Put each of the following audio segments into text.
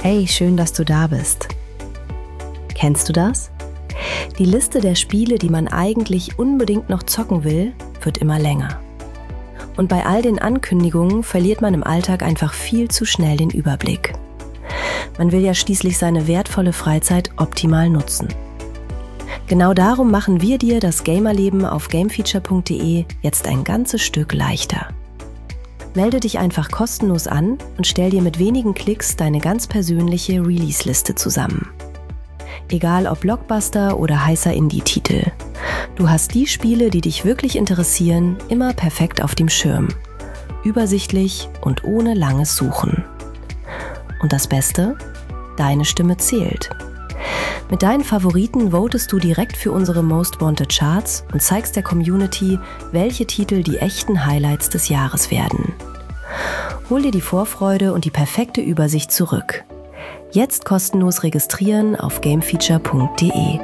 Hey, schön, dass du da bist. Kennst du das? Die Liste der Spiele, die man eigentlich unbedingt noch zocken will, wird immer länger. Und bei all den Ankündigungen verliert man im Alltag einfach viel zu schnell den Überblick. Man will ja schließlich seine wertvolle Freizeit optimal nutzen. Genau darum machen wir dir das Gamerleben auf gamefeature.de jetzt ein ganzes Stück leichter. Melde dich einfach kostenlos an und stell dir mit wenigen Klicks deine ganz persönliche Release-Liste zusammen. Egal ob Blockbuster oder heißer Indie-Titel. Du hast die Spiele, die dich wirklich interessieren, immer perfekt auf dem Schirm. Übersichtlich und ohne langes Suchen. Und das Beste? Deine Stimme zählt. Mit deinen Favoriten votest du direkt für unsere Most Wanted Charts und zeigst der Community, welche Titel die echten Highlights des Jahres werden. Hol dir die Vorfreude und die perfekte Übersicht zurück. Jetzt kostenlos registrieren auf gamefeature.de.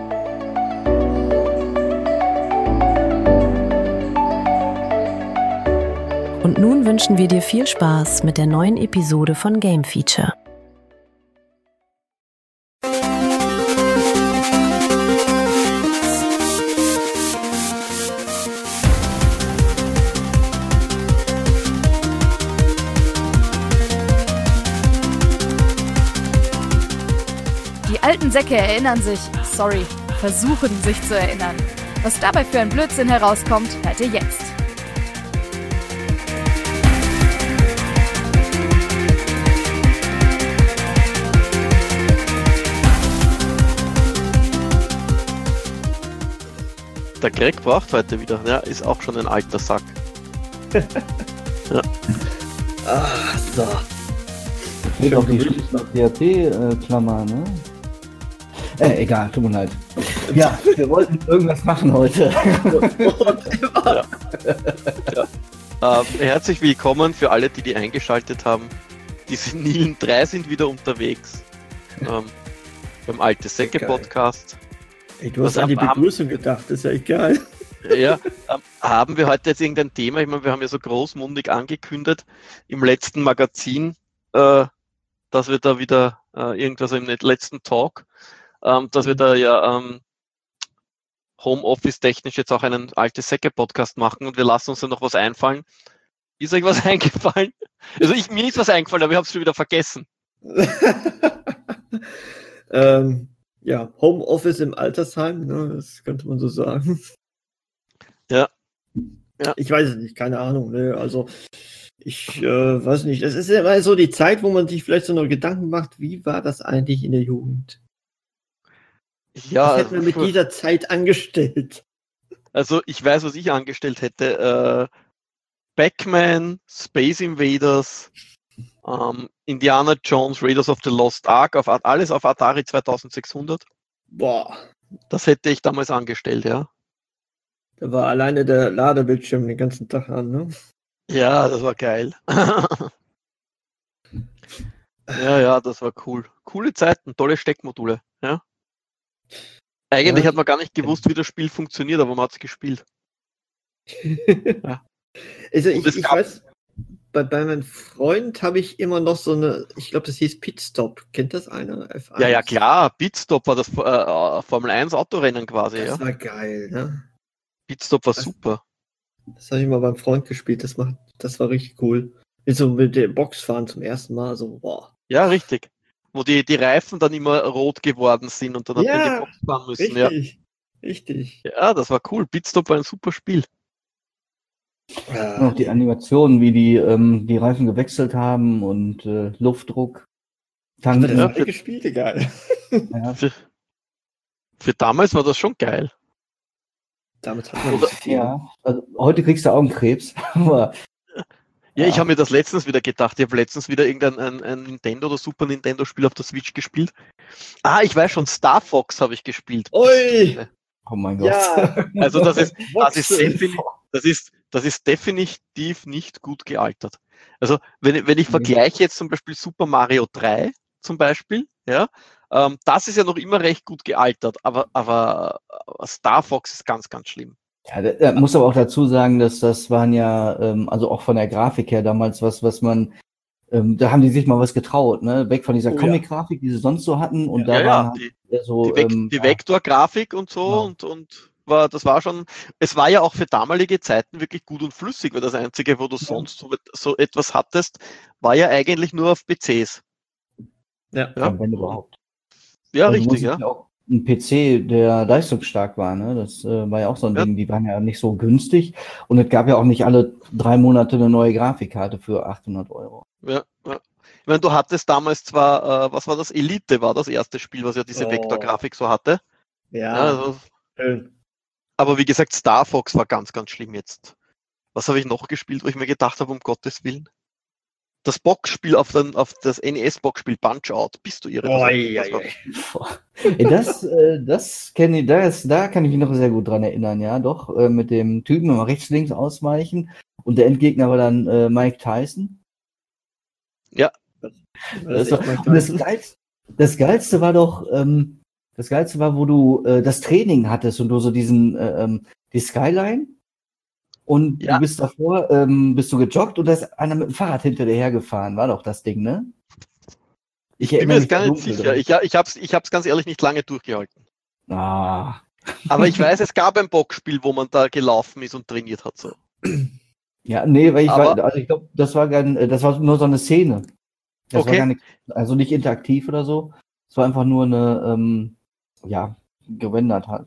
Und nun wünschen wir dir viel Spaß mit der neuen Episode von Game Feature. Die alten Säcke erinnern sich, versuchen sich zu erinnern. Was dabei für ein Blödsinn herauskommt, hört ihr jetzt. Der Greg braucht heute wieder, ja, ist auch schon ein alter Sack. Ja. So. Geht auch die PHP-Klammer, ne? Egal, tut mir leid. Ja, wir wollten irgendwas machen heute. Herzlich willkommen für alle, die eingeschaltet haben. Die Senilen 3 sind wieder unterwegs. Beim Alte Säcke Podcast. Ey, du hast an die Begrüßung gedacht, ist ja egal. Ja, haben wir heute jetzt irgendein Thema? Ich meine, wir haben ja so großmundig angekündigt im letzten Magazin, dass wir da wieder irgendwas im letzten Talk, dass wir da ja Homeoffice technisch jetzt auch einen Alte Säcke Podcast machen und wir lassen uns da noch was einfallen. Ist euch was eingefallen? Also mir ist was eingefallen, aber ich habe es schon wieder vergessen. Ja, Homeoffice im Altersheim, ne, das könnte man so sagen. Ja. Ich weiß es nicht, keine Ahnung. Ne, also ich weiß nicht, es ist ja immer so die Zeit, wo man sich vielleicht so noch Gedanken macht, wie war das eigentlich in der Jugend? Ja, was hätte man mit dieser Zeit angestellt? Also ich weiß, was ich angestellt hätte. Pac-Man, Space Invaders, Indiana Jones, Raiders of the Lost Ark, alles auf Atari 2600. Boah. Das hätte ich damals angestellt, ja. Da war alleine der Ladebildschirm den ganzen Tag an, ne? Ja, das war geil. Ja, das war cool. Coole Zeiten, tolle Steckmodule, ja. Eigentlich hat man gar nicht gewusst, wie das Spiel funktioniert, aber man hat es gespielt. Ja. Also ich weiß, bei meinem Freund habe ich immer noch so eine, ich glaube, das hieß Pitstop. Kennt das einer? F1? Ja, klar. Pitstop war das Formel 1 Autorennen quasi. Das war geil, ne? Pitstop war super. Das habe ich mal beim Freund gespielt. Das war richtig cool. So mit dem Boxfahren zum ersten Mal. So, boah. Ja, richtig. Wo die Reifen dann immer rot geworden sind und dann hat man die Box fahren müssen. Richtig. Ja, das war cool. Pitstop war ein super Spiel. Auch die Animationen, wie die Reifen gewechselt haben und Luftdruck. Haben wir das gespielt? Egal. Ja. Für damals war das schon geil. Damals hat man das also heute kriegst du Augenkrebs. Aber, ja, ich habe mir das letztens wieder gedacht. Ich habe letztens wieder irgendein ein Nintendo oder Super Nintendo Spiel auf der Switch gespielt. Ich weiß schon, Star Fox habe ich gespielt. Ui! Oh mein Gott. Ja. Also das ist definitiv nicht gut gealtert. Also wenn ich vergleiche jetzt zum Beispiel Super Mario 3 zum Beispiel, ja, das ist ja noch immer recht gut gealtert, aber Star Fox ist ganz, ganz schlimm. Ja, da muss aber auch dazu sagen, dass das waren ja, also auch von der Grafik her damals was man Da haben die sich mal was getraut, ne? Weg von dieser Oh ja. Comic-Grafik, die sie sonst so hatten. Und da Ja, waren ja, halt eher so, die Vektorgrafik und so Genau. und das war schon, es war ja auch für damalige Zeiten wirklich gut und flüssig, weil das Einzige, wo du sonst so etwas hattest, war ja eigentlich nur auf PCs. Ja. Ja, wenn überhaupt. ja Also richtig, musstest ja. auch ein PC, der leistungsstark war, ne? Das war ja auch so ein Ja. Ding, die waren ja nicht so günstig. Und es gab ja auch nicht alle 3 Monate eine neue Grafikkarte für 800 Euro. Ja. Ich meine, du hattest damals zwar, was war das? Elite war das erste Spiel, was ja diese Oh. Vektorgrafik so hatte. Ja. Also, Schön. aber wie gesagt, Star Fox war ganz, ganz schlimm jetzt. Was habe ich noch gespielt, wo ich mir gedacht habe, um Gottes Willen? Das Boxspiel auf das NES-Boxspiel Punch-Out. Bist du irre? Oh, Das war- Ey, das kenne ich, da kann ich mich noch sehr gut dran erinnern, ja, doch, mit dem Typen immer rechts, links ausweichen und der Endgegner war dann Mike Tyson. Das ist echt mal Und geil. das Geilste war doch, wo du das Training hattest und du so die Skyline und Ja. du bist davor, bist du gejoggt und da ist einer mit dem Fahrrad hinter dir hergefahren, war doch das Ding, ne? Ich bin mir erinnere jetzt gar mich nicht da dunkel sicher. dran. Ich hab's ganz ehrlich nicht lange durchgehalten. Ah. Aber ich weiß, es gab ein Boxspiel, wo man da gelaufen ist und trainiert hat. So. Ja, nee, weil Aber- also ich glaube, das war nur so eine Szene. Das war Okay. gar nicht, also nicht interaktiv oder so. Es war einfach nur eine, gerendert halt.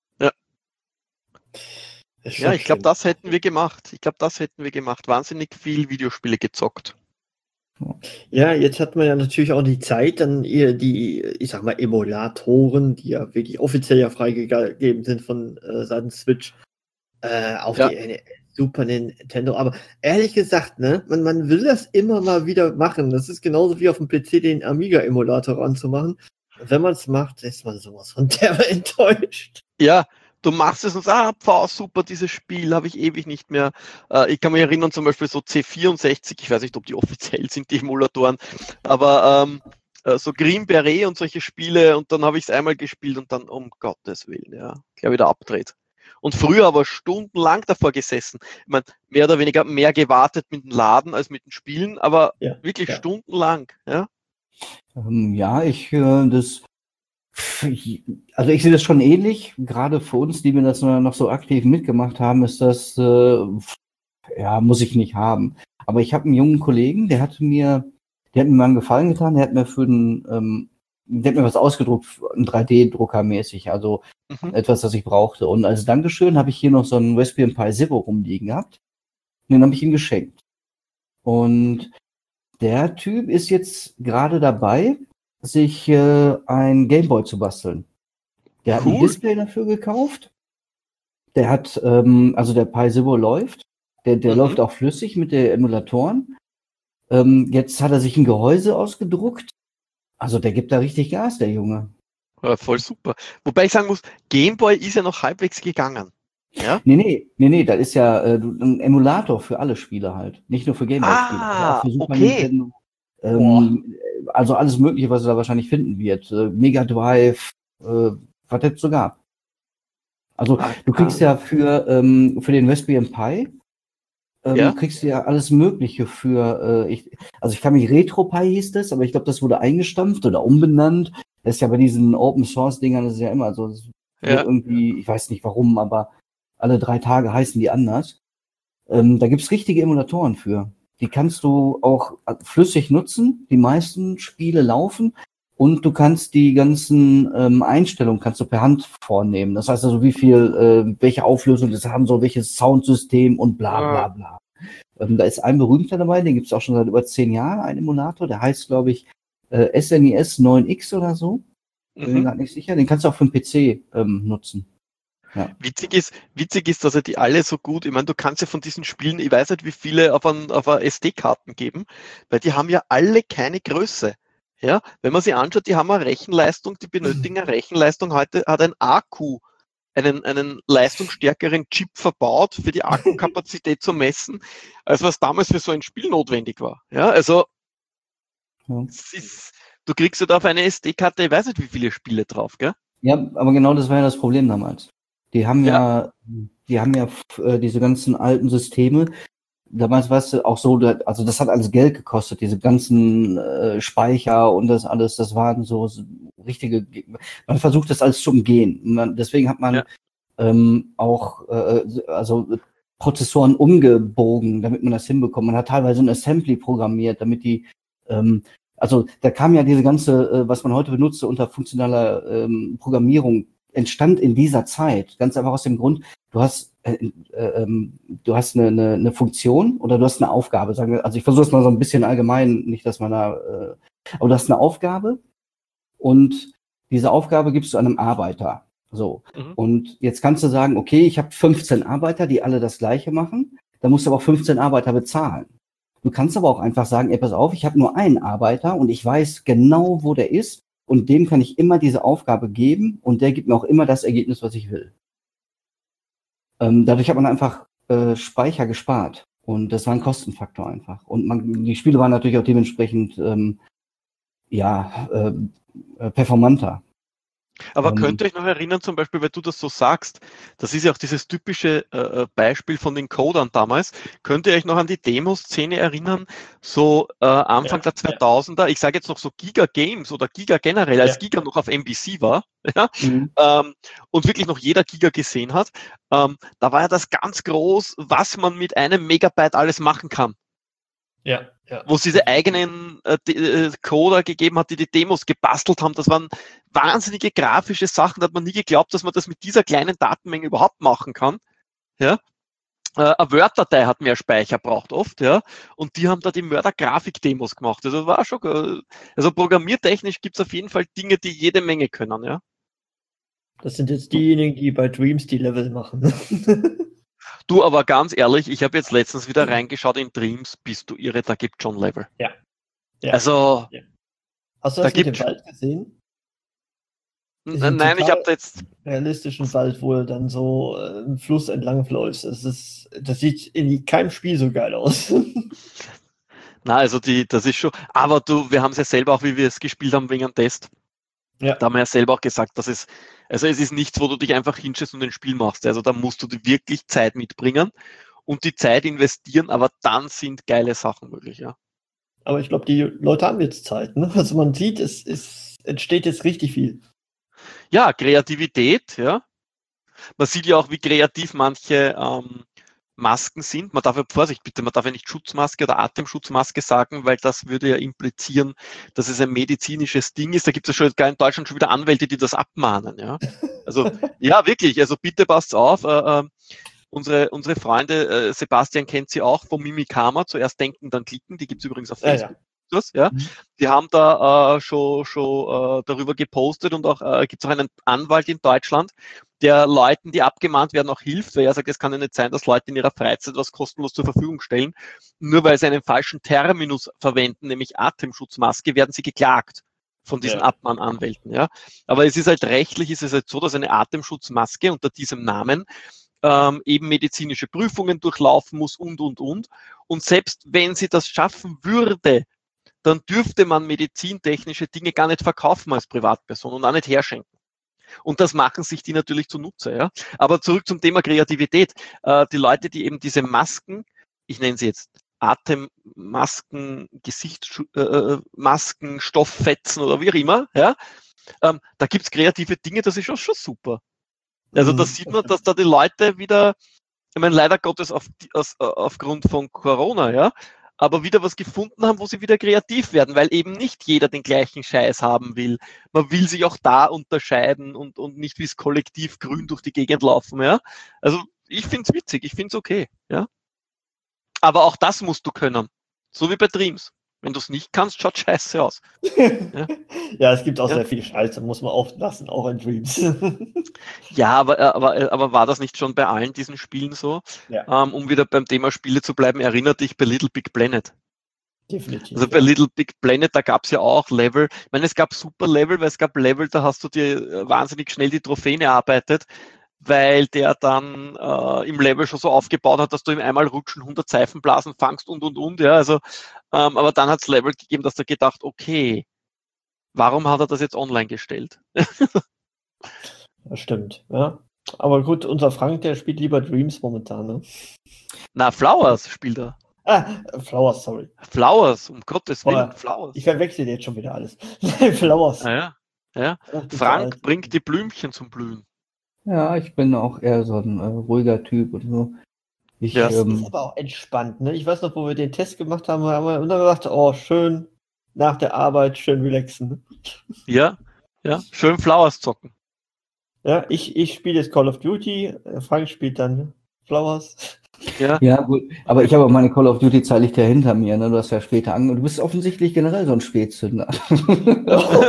Ist schon Ja, ich glaube, schlimm. das hätten wir gemacht. Wahnsinnig viel Videospiele gezockt. Ja, jetzt hat man ja natürlich auch die Zeit, dann eher die, ich sag mal, Emulatoren, die ja wirklich offiziell ja freigegeben sind von Seiten Switch, auf Ja. die Super Nintendo. Aber ehrlich gesagt, ne, man will das immer mal wieder machen. Das ist genauso wie auf dem PC den Amiga-Emulator anzumachen. Und wenn man es macht, ist man sowas von derbe enttäuscht. Ja, du machst es und sagst, super, dieses Spiel habe ich ewig nicht mehr. Ich kann mich erinnern, zum Beispiel so C64, ich weiß nicht, ob die offiziell sind, die Emulatoren, aber so Green Beret und solche Spiele und dann habe ich es einmal gespielt und dann, um Gottes Willen, ja, gleich wieder abdreht. Und früher aber stundenlang davor gesessen. Ich meine, mehr oder weniger mehr gewartet mit dem Laden als mit den Spielen, aber Ja, wirklich ja. stundenlang, ja. Ja, also ich sehe das schon ähnlich. Gerade für uns, die wir das noch so aktiv mitgemacht haben, ist das, muss ich nicht haben. Aber ich habe einen jungen Kollegen, der hat mir mal einen Gefallen getan, der hat mir was ausgedruckt, ein 3D-Drucker mäßig, also etwas, das ich brauchte. Und als Dankeschön habe ich hier noch so einen Raspberry Pi Zero rumliegen gehabt. Und den habe ich ihm geschenkt. Und der Typ ist jetzt gerade dabei, sich ein Gameboy zu basteln. Der hat ein Cool. Display dafür gekauft. Der hat, also der Pi Zero läuft. Der läuft auch flüssig mit den Emulatoren. Jetzt hat er sich ein Gehäuse ausgedruckt. Also der gibt da richtig Gas, der Junge. Ja, voll super. Wobei ich sagen muss, Gameboy ist ja noch halbwegs gegangen. Ja? Nee, das ist ja ein Emulator für alle Spiele halt. Nicht nur für Gameboy-Spiele. Ah, auch für Super okay. Nintendo. Also alles Mögliche, was er da wahrscheinlich finden wird. Mega Drive, was es so gab. Also du kriegst ja für den Raspberry Pi Ja. kriegst du ja alles Mögliche für, ich kann mich RetroPie hieß das, aber ich glaube, das wurde eingestampft oder umbenannt. Das ist ja bei diesen Open-Source-Dingern, das ist ja immer so, es wird Ja. irgendwie, ich weiß nicht warum, aber alle 3 Tage heißen die anders. Da gibt's richtige Emulatoren für. Die kannst du auch flüssig nutzen. Die meisten Spiele laufen und du kannst die ganzen Einstellungen kannst du per Hand vornehmen. Das heißt also, wie viel, welche Auflösung das haben soll, welches Soundsystem und bla bla bla. Da ist ein berühmter dabei, den gibt's auch schon seit über 10 Jahren, ein Emulator, der heißt, glaube ich, SNES 9X oder so. Bin mir gerade nicht sicher. Den kannst du auch für den PC nutzen. Ja. Witzig ist, dass er die alle so gut, ich meine, du kannst ja von diesen Spielen, ich weiß nicht, wie viele auf SD-Karten geben, weil die haben ja alle keine Größe. Ja, wenn man sich anschaut, die haben eine Rechenleistung, die benötigen eine Rechenleistung. Heute hat ein Akku einen leistungsstärkeren Chip verbaut, für die Akkukapazität zu messen, als was damals für so ein Spiel notwendig war. Ja, also du kriegst ja da auf eine SD-Karte, ich weiß nicht, wie viele Spiele drauf, gell? Ja, aber genau das war ja das Problem damals. Die haben ja diese ganzen alten Systeme, damals war es auch so, also das hat alles Geld gekostet, diese ganzen Speicher und das alles, das waren so richtige, man versucht das alles zu umgehen. Deswegen hat man auch also Prozessoren umgebogen, damit man das hinbekommt. Man hat teilweise ein Assembly programmiert, damit die also da kam ja diese ganze, was man heute benutzt unter funktionaler Programmierung, entstand in dieser Zeit. Ganz einfach aus dem Grund, du hast eine Funktion oder du hast eine Aufgabe. Sagen wir, also ich versuche es mal so ein bisschen allgemein, nicht, dass man da, aber du hast eine Aufgabe und diese Aufgabe gibst du einem Arbeiter. So. Und jetzt kannst du sagen, okay, ich habe 15 Arbeiter, die alle das Gleiche machen. Da musst du aber auch 15 Arbeiter bezahlen. Du kannst aber auch einfach sagen, ey, pass auf, ich habe nur einen Arbeiter und ich weiß genau, wo der ist und dem kann ich immer diese Aufgabe geben und der gibt mir auch immer das Ergebnis, was ich will. Dadurch hat man einfach Speicher gespart und das war ein Kostenfaktor einfach. Und die Spiele waren natürlich auch dementsprechend performanter. Aber könnt ihr euch noch erinnern, zum Beispiel, weil du das so sagst, das ist ja auch dieses typische Beispiel von den Codern damals, könnt ihr euch noch an die Demo-Szene erinnern, so Anfang der 2000er, ich sage jetzt noch so Giga Games oder Giga generell, als Giga noch auf NBC war, und wirklich noch jeder Giga gesehen hat, da war ja das ganz groß, was man mit einem Megabyte alles machen kann. Ja. Wo es diese eigenen Coder gegeben hat, die die Demos gebastelt haben. Das waren wahnsinnige grafische Sachen. Da hat man nie geglaubt, dass man das mit dieser kleinen Datenmenge überhaupt machen kann. Ja? Eine Word-Datei hat mehr Speicher braucht oft, ja. Und die haben da die Mörder-Grafik-Demos gemacht. Also war schon, also programmiertechnisch gibt es auf jeden Fall Dinge, die jede Menge können, ja. Das sind jetzt diejenigen, die bei Dreams die Level machen. Du, aber ganz ehrlich, ich habe jetzt letztens wieder reingeschaut in Dreams, bist du irre, da gibt schon Level. Ja. Also. Ja. Hast du das mit dem Wald gesehen? Nein, ich habe da jetzt. Realistischen Wald, wo er dann so einen Fluss entlang läuft. Das sieht in keinem Spiel so geil aus. Na, also das ist schon. Aber wir haben es ja selber auch, wie wir es gespielt haben, wegen einem Test. Ja. Da haben wir ja selber auch gesagt, dass es ist nichts, wo du dich einfach hinstellst und ein Spiel machst. Also da musst du wirklich Zeit mitbringen und die Zeit investieren, aber dann sind geile Sachen möglich, ja. Aber ich glaube, die Leute haben jetzt Zeit, ne? Also man sieht, es entsteht jetzt richtig viel. Ja, Kreativität, ja. Man sieht ja auch, wie kreativ manche Masken sind. Man darf ja, Vorsicht bitte, man darf ja nicht Schutzmaske oder Atemschutzmaske sagen, weil das würde ja implizieren, dass es ein medizinisches Ding ist. Da gibt es ja schon in Deutschland schon wieder Anwälte, die das abmahnen. Ja, also ja, wirklich. Also bitte passt auf. Unsere Freunde, Sebastian kennt sie auch vom Mimikama, zuerst denken, dann klicken. Die gibt es übrigens auf Facebook. Ja. Die haben da schon darüber gepostet und auch gibt es auch einen Anwalt in Deutschland, der Leuten, die abgemahnt werden, auch hilft, weil er sagt, es kann ja nicht sein, dass Leute in ihrer Freizeit was kostenlos zur Verfügung stellen. Nur weil sie einen falschen Terminus verwenden, nämlich Atemschutzmaske, werden sie geklagt von diesen Abmahnanwälten. Ja. Aber es ist halt rechtlich, ist es halt so, dass eine Atemschutzmaske unter diesem Namen eben medizinische Prüfungen durchlaufen muss und. Und selbst wenn sie das schaffen würde, dann dürfte man medizintechnische Dinge gar nicht verkaufen als Privatperson und auch nicht herschenken. Und das machen sich die natürlich zunutze. Ja? Aber zurück zum Thema Kreativität. Die Leute, die eben diese Masken, ich nenne sie jetzt Atemmasken, Gesichtsmasken, Stofffetzen oder wie auch immer, ja? Da gibt es kreative Dinge, das ist auch schon super. Also da sieht man, dass da die Leute wieder, ich meine, leider Gottes aufgrund von Corona, ja, aber wieder was gefunden haben, wo sie wieder kreativ werden, weil eben nicht jeder den gleichen Scheiß haben will. Man will sich auch da unterscheiden und nicht wie das Kollektiv grün durch die Gegend laufen, ja. Also ich finde es witzig, ich finde es okay, ja. Aber auch das musst du können, so wie bei Dreams. Wenn du es nicht kannst, schaut scheiße aus. Ja, es gibt auch sehr viel Scheiße, muss man auflassen, auch in Dreams. Ja, aber war das nicht schon bei allen diesen Spielen so? Ja. Um wieder beim Thema Spiele zu bleiben, erinnert dich bei Little Big Planet. Definitiv. Also bei Little Big Planet, da gab es ja auch Level. Ich meine, es gab super Level, weil es gab Level, da hast du dir wahnsinnig schnell die Trophäen erarbeitet, weil der dann im Level schon so aufgebaut hat, dass du ihm einmal rutschen, 100 Seifenblasen fangst und, ja, also, aber dann hat es Level gegeben, dass er gedacht, okay, warum hat er das jetzt online gestellt? Das stimmt, ja. Aber gut, unser Frank, der spielt lieber Dreams momentan, ne? Na, Flowers spielt er. Flowers, sorry. Flowers, um Gottes Willen, Boah, Flowers. Ich verwechsel jetzt schon wieder alles. Flowers. Ja. Ach, du Frank alt. bringt die Blümchen zum Blühen. Ja, ich bin auch eher so ein ruhiger Typ und so. Ich, Ja. Das ist aber auch entspannt, ne? Ich weiß noch, wo wir den Test gemacht haben, haben wir immer gesagt, oh, schön nach der Arbeit, schön relaxen. Ne? Ja, schön Flowers zocken. Ja, ich spiele jetzt Call of Duty, Frank spielt dann Flowers. Ja, gut. Aber ich habe auch meine Call of Duty Zeit liegt ja hinter mir, ne? Du hast ja später Du bist offensichtlich generell so ein Spätzünder. Wenn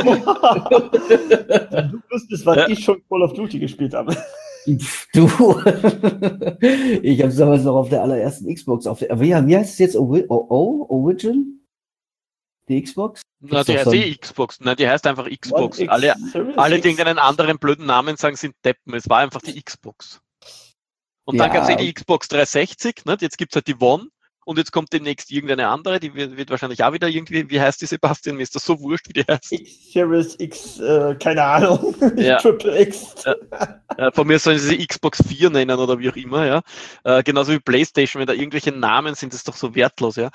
du wüsstest, was ich schon Call of Duty gespielt habe. Du. Ich habe es damals noch auf der allerersten Xbox. Wie heißt es jetzt? Origin? Die Xbox? Na, die heißt Xbox. Nein, die heißt einfach Xbox. One X Alle, Series die X. irgendeinen anderen blöden Namen sagen, sind Deppen. Es war einfach die Xbox. Und dann Ja. gab es die Xbox 360, ne? Jetzt gibt es halt die One und jetzt kommt demnächst irgendeine andere, die wird wahrscheinlich auch wieder irgendwie, wie heißt die, Sebastian? Mir ist das so wurscht, wie die heißt. X Series X, keine Ahnung. Ja. Triple X. Von mir sollen sie Xbox 4 nennen oder wie auch immer, ja. Genauso wie PlayStation, wenn da irgendwelche Namen sind, ist doch so wertlos, ja.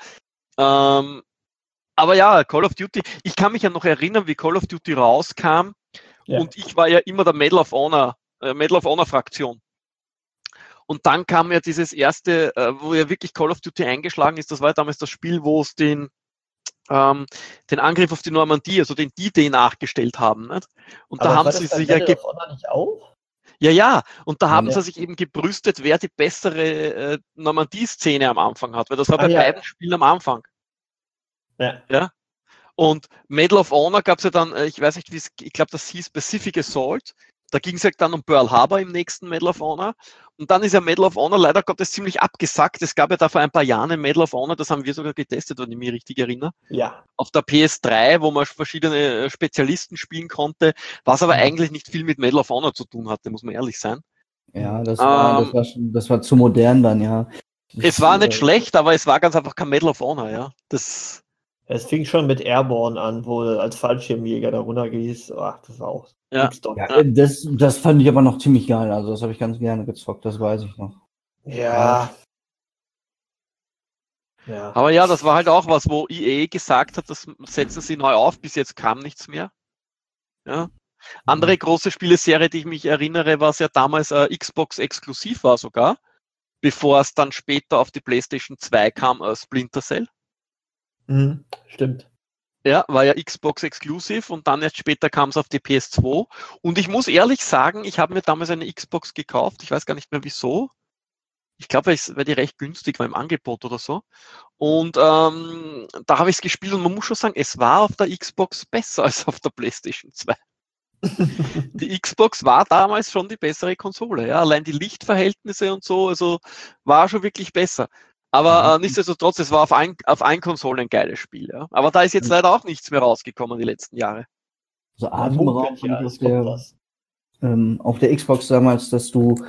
Aber ja, Call of Duty, ich kann mich ja noch erinnern, wie Call of Duty rauskam und ich war ja immer der Medal of Honor Fraktion. Und dann kam ja dieses erste, wo ja wirklich Call of Duty eingeschlagen ist, das war ja damals das Spiel, wo es den Angriff auf die Normandie, also den D-Day nachgestellt haben. Nicht? Und da haben sie sich ja nicht auch? Ja, und da haben Ja. sie sich eben gebrüstet, wer die bessere Normandie-Szene am Anfang hat, weil das war bei beiden Spielen am Anfang. Ja. Und Medal of Honor gab es ja dann, ich weiß nicht, ich glaube, das hieß Pacific Assault. Da ging es ja dann um Pearl Harbor im nächsten Medal of Honor. Und dann ist ja Medal of Honor leider Gottes ziemlich abgesackt. Es gab ja da vor ein paar Jahren ein Medal of Honor, das haben wir sogar getestet, wenn ich mich richtig erinnere. Ja. Auf der PS3, wo man verschiedene Spezialisten spielen konnte, was aber eigentlich nicht viel mit Medal of Honor zu tun hatte, muss man ehrlich sein. Ja, das war zu modern dann, ja. Es war nicht schlecht, aber es war ganz einfach kein Medal of Honor, ja. Es fing schon mit Airborne an, wo du als Fallschirmjäger da runtergehst. Ach, das war auch nix doch. Ja, das fand ich aber noch ziemlich geil. Also das habe ich ganz gerne gezockt, das weiß ich noch. Ja. Aber ja, das war halt auch was, wo EA gesagt hat, das setzen sie neu auf, bis jetzt kam nichts mehr. Ja. Andere große Spieleserie, die ich mich erinnere, was ja damals Xbox exklusiv war sogar, bevor es dann später auf die PlayStation 2 kam, Splinter Cell. Stimmt. Ja, war ja Xbox Exclusive und dann erst später kam es auf die PS2. Und ich muss ehrlich sagen, ich habe mir damals eine Xbox gekauft. Ich weiß gar nicht mehr wieso. Ich glaube, weil die recht günstig war im Angebot oder so. Und da habe ich es gespielt und man muss schon sagen, es war auf der Xbox besser als auf der PlayStation 2. Die Xbox war damals schon die bessere Konsole. Ja? Allein die Lichtverhältnisse und so, also war schon wirklich besser. Aber nichtsdestotrotz, es war auf ein Konsolen ein geiles Spiel. Ja? Aber da ist jetzt leider auch nichts mehr rausgekommen die letzten Jahre. So Atemraum auf der Xbox damals, dass du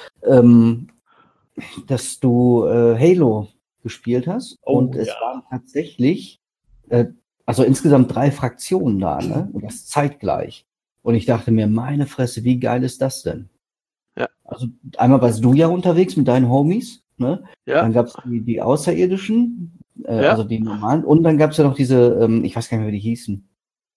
Halo gespielt hast. Und es waren tatsächlich also insgesamt 3 Fraktionen da, ne? Und das zeitgleich. Und ich dachte mir, meine Fresse, wie geil ist das denn? Ja. Also einmal warst du ja unterwegs mit deinen Homies, ne? Ja. Dann gab es die Außerirdischen, also die normalen, und dann gab es ja noch diese, ich weiß gar nicht mehr, wie die hießen.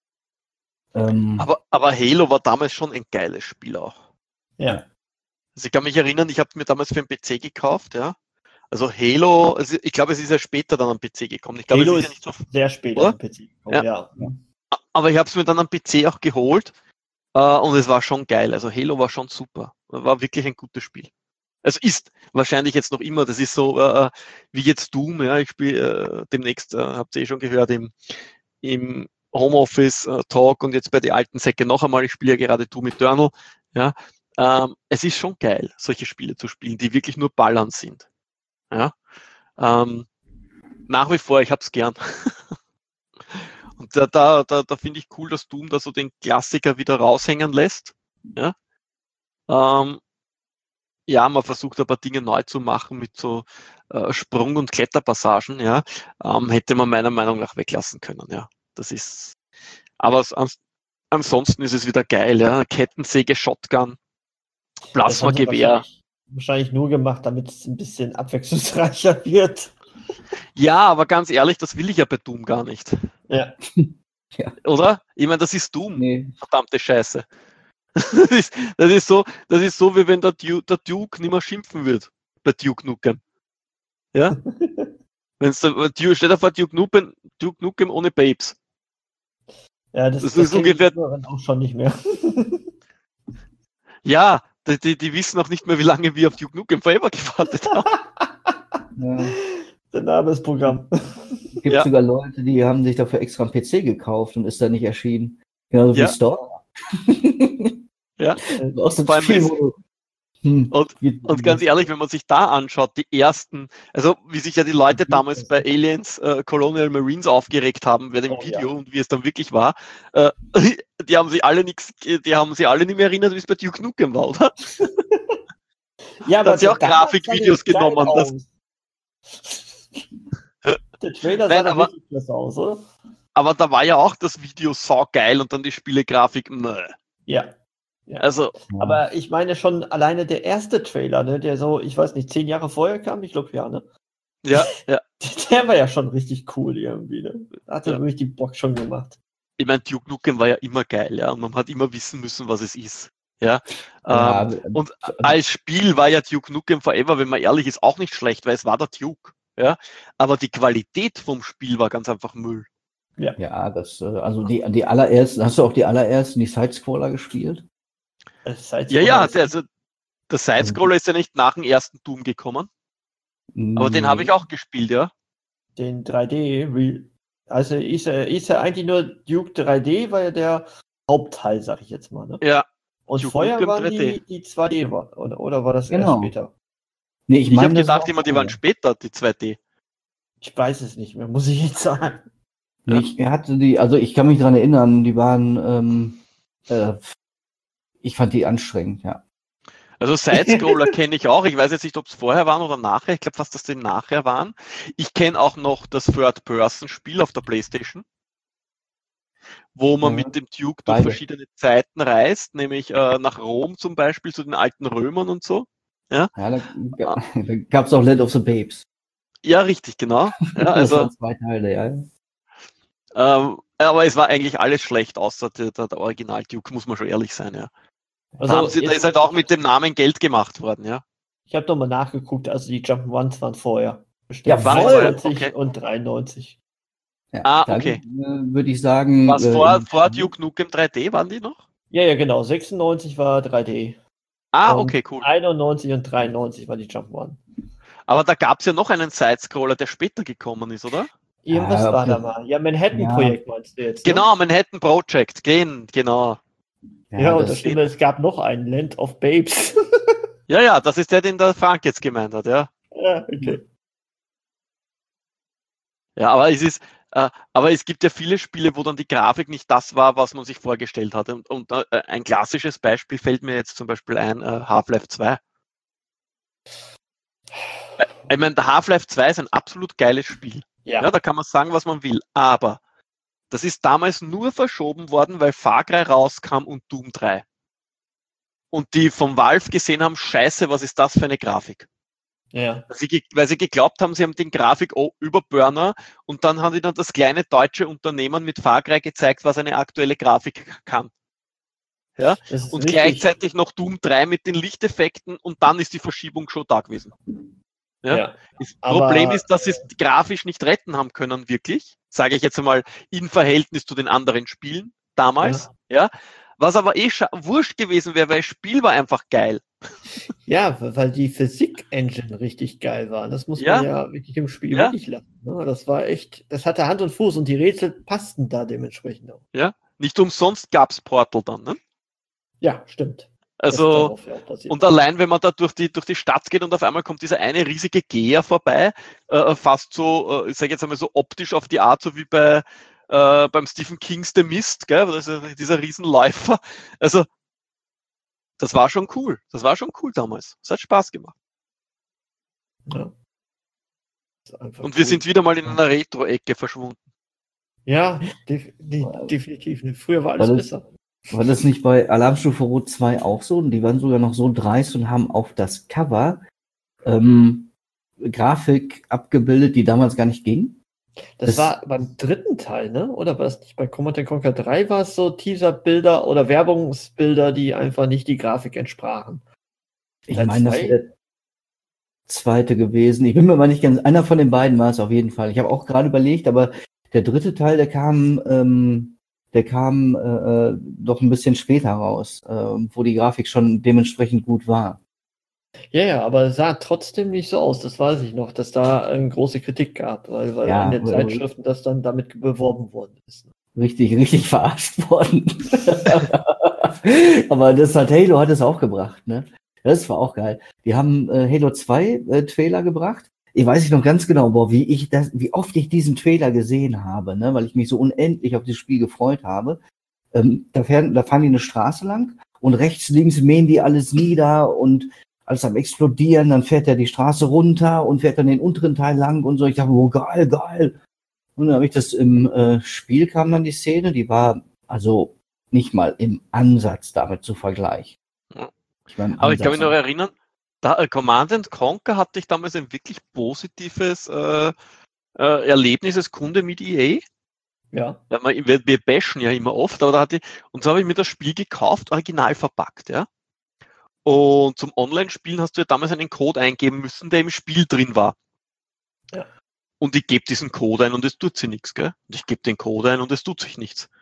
Aber Halo war damals schon ein geiles Spiel auch. Ja. Also ich kann mich erinnern, ich habe mir damals für einen PC gekauft, ja. Also Halo, also ich glaube, es ist ja später dann am PC gekommen. Ich glaube, Halo es ist ja nicht so sehr spät oder? am PC gekommen, ja. Aber ich habe es mir dann am PC auch geholt und es war schon geil. Also Halo war schon super. War wirklich ein gutes Spiel. Also ist wahrscheinlich jetzt noch immer, das ist so wie jetzt Doom, ja. Ich spiele demnächst, habt ihr schon gehört, im Homeoffice Talk und jetzt bei den alten Säcke noch einmal, ich spiele ja gerade Doom Eternal, ja. Es ist schon geil, solche Spiele zu spielen, die wirklich nur ballern sind. Ja. Nach wie vor, ich hab's gern. Und da finde ich cool, dass Doom da so den Klassiker wieder raushängen lässt. Ja, man versucht ein paar Dinge neu zu machen mit so Sprung- und Kletterpassagen, ja. Hätte man meiner Meinung nach weglassen können, ja. Das ist, aber ansonsten ist es wieder geil, ja. Kettensäge, Shotgun, Plasmagewehr. Wahrscheinlich nur gemacht, damit es ein bisschen abwechslungsreicher wird. Ja, aber ganz ehrlich, das will ich ja bei Doom gar nicht. Ja. Oder? Ich meine, das ist Doom. Nee. Verdammte Scheiße. Das ist so, wie wenn der Duke nicht mehr schimpfen wird bei Duke Nukem. Ja? Stell dir vor, Duke Nukem ohne Babes. Ja, das ist kennt ungefähr. die Hörer auch schon nicht mehr. Ja, die wissen auch nicht mehr, wie lange wir auf Duke Nukem Forever gewartet haben. Ja. Der Name ist Programm. Es gibt sogar Leute, die haben sich dafür extra einen PC gekauft und ist da nicht erschienen. Genauso wie Store. Ja. Aus dem Vor allem Spiel, ist- wo du- Und ganz ehrlich, wenn man sich da anschaut, die ersten, also wie sich ja die Leute damals bei Aliens Colonial Marines aufgeregt haben bei dem Video und wie es dann wirklich war, die haben sich alle nicht mehr erinnert, wie es bei Duke Nukem war, oder? Ja, Da haben sie auch damals Grafikvideos sah der geil genommen, das- aus. Der Trailer Nein, sah aber- richtig klasse aus, oder? Aber da war ja auch das Video saugeil und dann die Spielegrafik, Ja. also Aber ich meine schon alleine der erste Trailer, ne, der so, ich weiß nicht, 10 Jahre vorher kam, ich glaube ja, ne? ja. Der war ja schon richtig cool irgendwie, ne? Da hat er Ja. wirklich die Bock schon gemacht. Ich meine, Duke Nukem war ja immer geil, ja, und man hat immer wissen müssen, was es ist. Ja. Ja, Und als Spiel war ja Duke Nukem Forever, wenn man ehrlich ist, auch nicht schlecht, weil es war der Duke. Ja. Aber die Qualität vom Spiel war ganz einfach Müll. ja, das, also die allerersten, hast du auch die allerersten, die Sidescroller gespielt? Ja, also der Sidescroller ist ja nicht nach dem ersten Doom gekommen, aber den habe ich auch gespielt, ja. Den 3D, also ist ja eigentlich nur Duke 3D, war ja der Hauptteil, sag ich jetzt mal, ne? Ja. Und Duke vorher Nukem waren 3D. die 2D, oder war das Genau. erst später? Nee, Ich habe meine, das gedacht war immer, die waren später, die 2D. Ich weiß es nicht mehr, muss ich jetzt sagen. Nee, ich kann mich dran erinnern, die waren, ich fand die anstrengend, ja. Also Sidescroller kenne ich auch. Ich weiß jetzt nicht, ob es vorher waren oder nachher. Ich glaube fast, dass die nachher waren. Ich kenne auch noch das Third-Person-Spiel auf der PlayStation, wo man mit dem Duke durch Beide. verschiedene Zeiten reist, nämlich nach Rom zum Beispiel, zu den alten Römern und so. Ja, da gab es auch Land of the Babes. Ja, richtig, genau. Ja, Das also, waren 2 Teile, ja. aber es war eigentlich alles schlecht, außer der Original-Duke, muss man schon ehrlich sein, ja. Da ist halt auch mit dem Namen Geld gemacht worden, ja. Ich habe nochmal nachgeguckt, also die Jump'n'Ones waren vorher. Ja, waren 92 vorher, okay. und 93. Ja, Ah, okay. Würde ich sagen. Was vor Duke Nukem 3D waren die noch? Ja, genau. 96 war 3D. Ah, Und okay, cool. 91 und 93 war die Jump'n'One. Aber da gab es ja noch einen Sidescroller, der später gekommen ist, oder? Irgendwas Ja, war okay. da mal. Ja, Manhattan-Projekt meinst du jetzt? Ne? Genau, Manhattan Project, genau. Ja, und das das Schlimme, es gab noch einen Land of Babes. Ja, das ist der, den der Frank jetzt gemeint hat, ja. Ja, okay. Ja, aber es gibt ja viele Spiele, wo dann die Grafik nicht das war, was man sich vorgestellt hat. Und ein klassisches Beispiel fällt mir jetzt zum Beispiel ein, Half-Life 2. Ich meine, der Half-Life 2 ist ein absolut geiles Spiel. Ja, da kann man sagen, was man will. Aber das ist damals nur verschoben worden, weil Far Cry rauskam und Doom 3. Und die vom Valve gesehen haben, scheiße, was ist das für eine Grafik? Ja. Weil sie geglaubt haben, sie haben den Grafik über Burner und dann haben die dann das kleine deutsche Unternehmen mit Far Cry gezeigt, was eine aktuelle Grafik kann. Ja? Das ist Und richtig. gleichzeitig noch Doom 3 mit den Lichteffekten und dann ist die Verschiebung schon da gewesen. Ja? Das Problem ist, dass sie es grafisch nicht retten haben können, wirklich. Sage ich jetzt einmal in Verhältnis zu den anderen Spielen damals. Ja? Was aber wurscht gewesen wäre, weil das Spiel war einfach geil. Ja, weil die Physik-Engine richtig geil war. Das muss man ja wirklich im Spiel wirklich lassen. Ne? Das war echt, das hatte Hand und Fuß und die Rätsel passten da dementsprechend auch. Ja, nicht umsonst gab es Portal dann, ne? Ja, stimmt. Also, und allein, wenn man da durch die Stadt geht und auf einmal kommt dieser eine riesige Geher vorbei, fast so, ich sage jetzt einmal so optisch auf die Art, so wie beim Stephen King's The Mist, gell? Also dieser Riesenläufer. Also, das war schon cool. Das war schon cool damals. Es hat Spaß gemacht. Ja. Und wir sind wieder mal in einer Retro-Ecke verschwunden. Ja, definitiv. Früher war alles besser. War das nicht bei Alarmstufe Rot 2 auch so? Und die waren sogar noch so dreist und haben auf das Cover Grafik abgebildet, die damals gar nicht ging. Das war beim dritten Teil, ne? Oder war es nicht bei Command & Conquer 3? War es so Teaserbilder oder Werbungsbilder, die einfach nicht die Grafik entsprachen? Ich meine, das wäre der zweite gewesen. Ich bin mir mal nicht ganz... Einer von den beiden war es auf jeden Fall. Ich habe auch gerade überlegt, aber der dritte Teil, der kam doch ein bisschen später raus, wo die Grafik schon dementsprechend gut war. Ja, aber es sah trotzdem nicht so aus, das weiß ich noch, dass da eine große Kritik gab, weil in den Zeitschriften das dann damit beworben worden ist. Richtig verarscht worden. Aber das Halo hat es auch gebracht, ne? Das war auch geil. Die haben Halo 2 Trailer gebracht. Ich weiß nicht noch ganz genau, wie oft ich diesen Trailer gesehen habe, ne? Weil ich mich so unendlich auf das Spiel gefreut habe. Da fahren die eine Straße lang und rechts, links mähen die alles nieder und alles am Explodieren, dann fährt er die Straße runter und fährt dann den unteren Teil lang und so. Ich dachte, oh, geil. Und dann habe ich das im Spiel, kam dann die Szene, die war also nicht mal im Ansatz damit zu vergleichen. Aber ich kann mich noch erinnern, Command & Conquer hatte ich damals ein wirklich positives Erlebnis als Kunde mit EA. Ja. Wir bashen ja immer oft, aber und so habe ich mir das Spiel gekauft, original verpackt, ja. Und zum Online-Spielen hast du ja damals einen Code eingeben müssen, der im Spiel drin war. Ja. Und ich gebe diesen Code ein und es tut sich nichts, gell? Und ich gebe den Code ein und es tut sich nichts.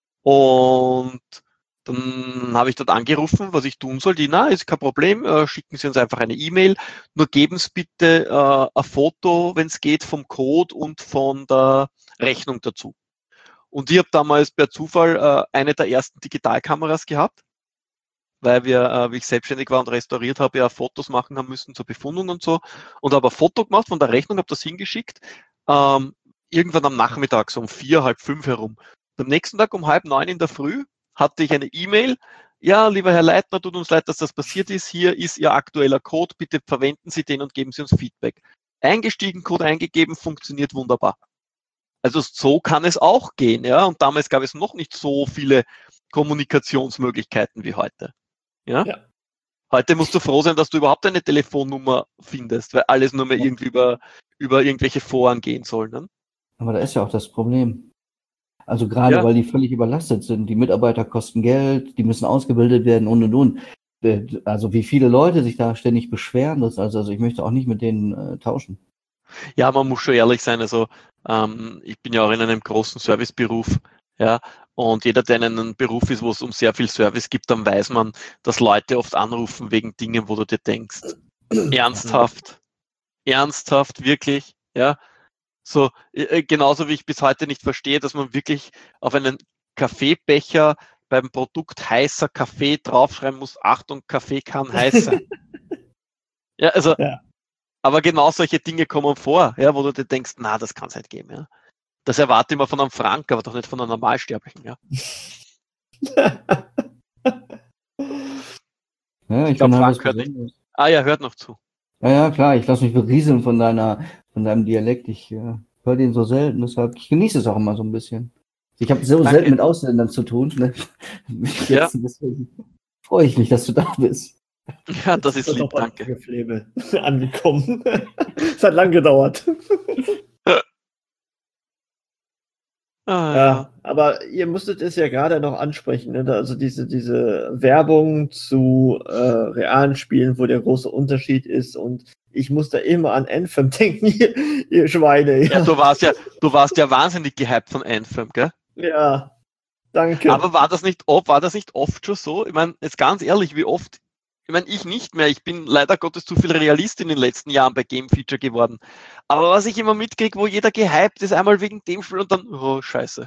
Und dann habe ich dort angerufen, was ich tun soll. Ist kein Problem, schicken Sie uns einfach eine E-Mail. Nur geben Sie bitte ein Foto, wenn es geht, vom Code und von der Rechnung dazu. Und ich habe damals per Zufall eine der ersten Digitalkameras gehabt, weil wie ich selbstständig war und restauriert habe, ja Fotos machen haben müssen zur Befundung und so. Und habe ein Foto gemacht von der Rechnung, habe das hingeschickt. Irgendwann am Nachmittag, so um 4, halb 5 herum. Am nächsten Tag um 8:30 in der Früh hatte ich eine E-Mail. Ja, lieber Herr Leitner, tut uns leid, dass das passiert ist. Hier ist Ihr aktueller Code. Bitte verwenden Sie den und geben Sie uns Feedback. Eingestiegen, Code eingegeben, funktioniert wunderbar. Also so kann es auch gehen, ja. Und damals gab es noch nicht so viele Kommunikationsmöglichkeiten wie heute. Ja? Heute musst du froh sein, dass du überhaupt eine Telefonnummer findest, weil alles nur mehr irgendwie über irgendwelche Foren gehen soll. Ne? Aber da ist ja auch das Problem. Also gerade, weil die völlig überlastet sind. Die Mitarbeiter kosten Geld, die müssen ausgebildet werden und. Also wie viele Leute sich da ständig beschweren, also ich möchte auch nicht mit denen tauschen. Ja, man muss schon ehrlich sein. Also ich bin ja auch in einem großen Serviceberuf, ja. Und jeder, der in einem Beruf ist, wo es um sehr viel Service gibt, dann weiß man, dass Leute oft anrufen wegen Dingen, wo du dir denkst, ernsthaft, wirklich, ja. So, genauso wie ich bis heute nicht verstehe, dass man wirklich auf einen Kaffeebecher beim Produkt heißer Kaffee draufschreiben muss, Achtung, Kaffee kann heiß sein. Ja, also, aber genau solche Dinge kommen vor, ja, wo du dir denkst, na, das kann es halt geben, ja. Das erwarte ich mal von einem Frank, aber doch nicht von einem Normalsterblichen, ja. Ja, ich glaube, Frank hört nicht. Ah ja, hört noch zu. Ja, klar, ich lasse mich berieseln von deinem Dialekt. Ich höre den so selten, deshalb ich genieße es auch immer so ein bisschen. Ich habe so selten mit Ausländern zu tun. Ne? Deswegen freue ich mich, dass du da bist. Ja, das ist lieb, danke. Angekommen. Es hat lang gedauert. Ja, aber ihr musstet es ja gerade noch ansprechen, ne? Also diese Werbung zu realen Spielen, wo der große Unterschied ist, und ich muss da immer an Anthem denken, ihr Schweine. Ja, du warst ja wahnsinnig gehypt von Anthem, gell? Ja, danke. Aber war das nicht oft schon so? Ich meine, jetzt ganz ehrlich, wie oft? Ich meine, ich nicht mehr. Ich bin leider Gottes zu viel Realist in den letzten Jahren bei Game Feature geworden. Aber was ich immer mitkriege, wo jeder gehypt ist, einmal wegen dem Spiel und dann, oh, scheiße.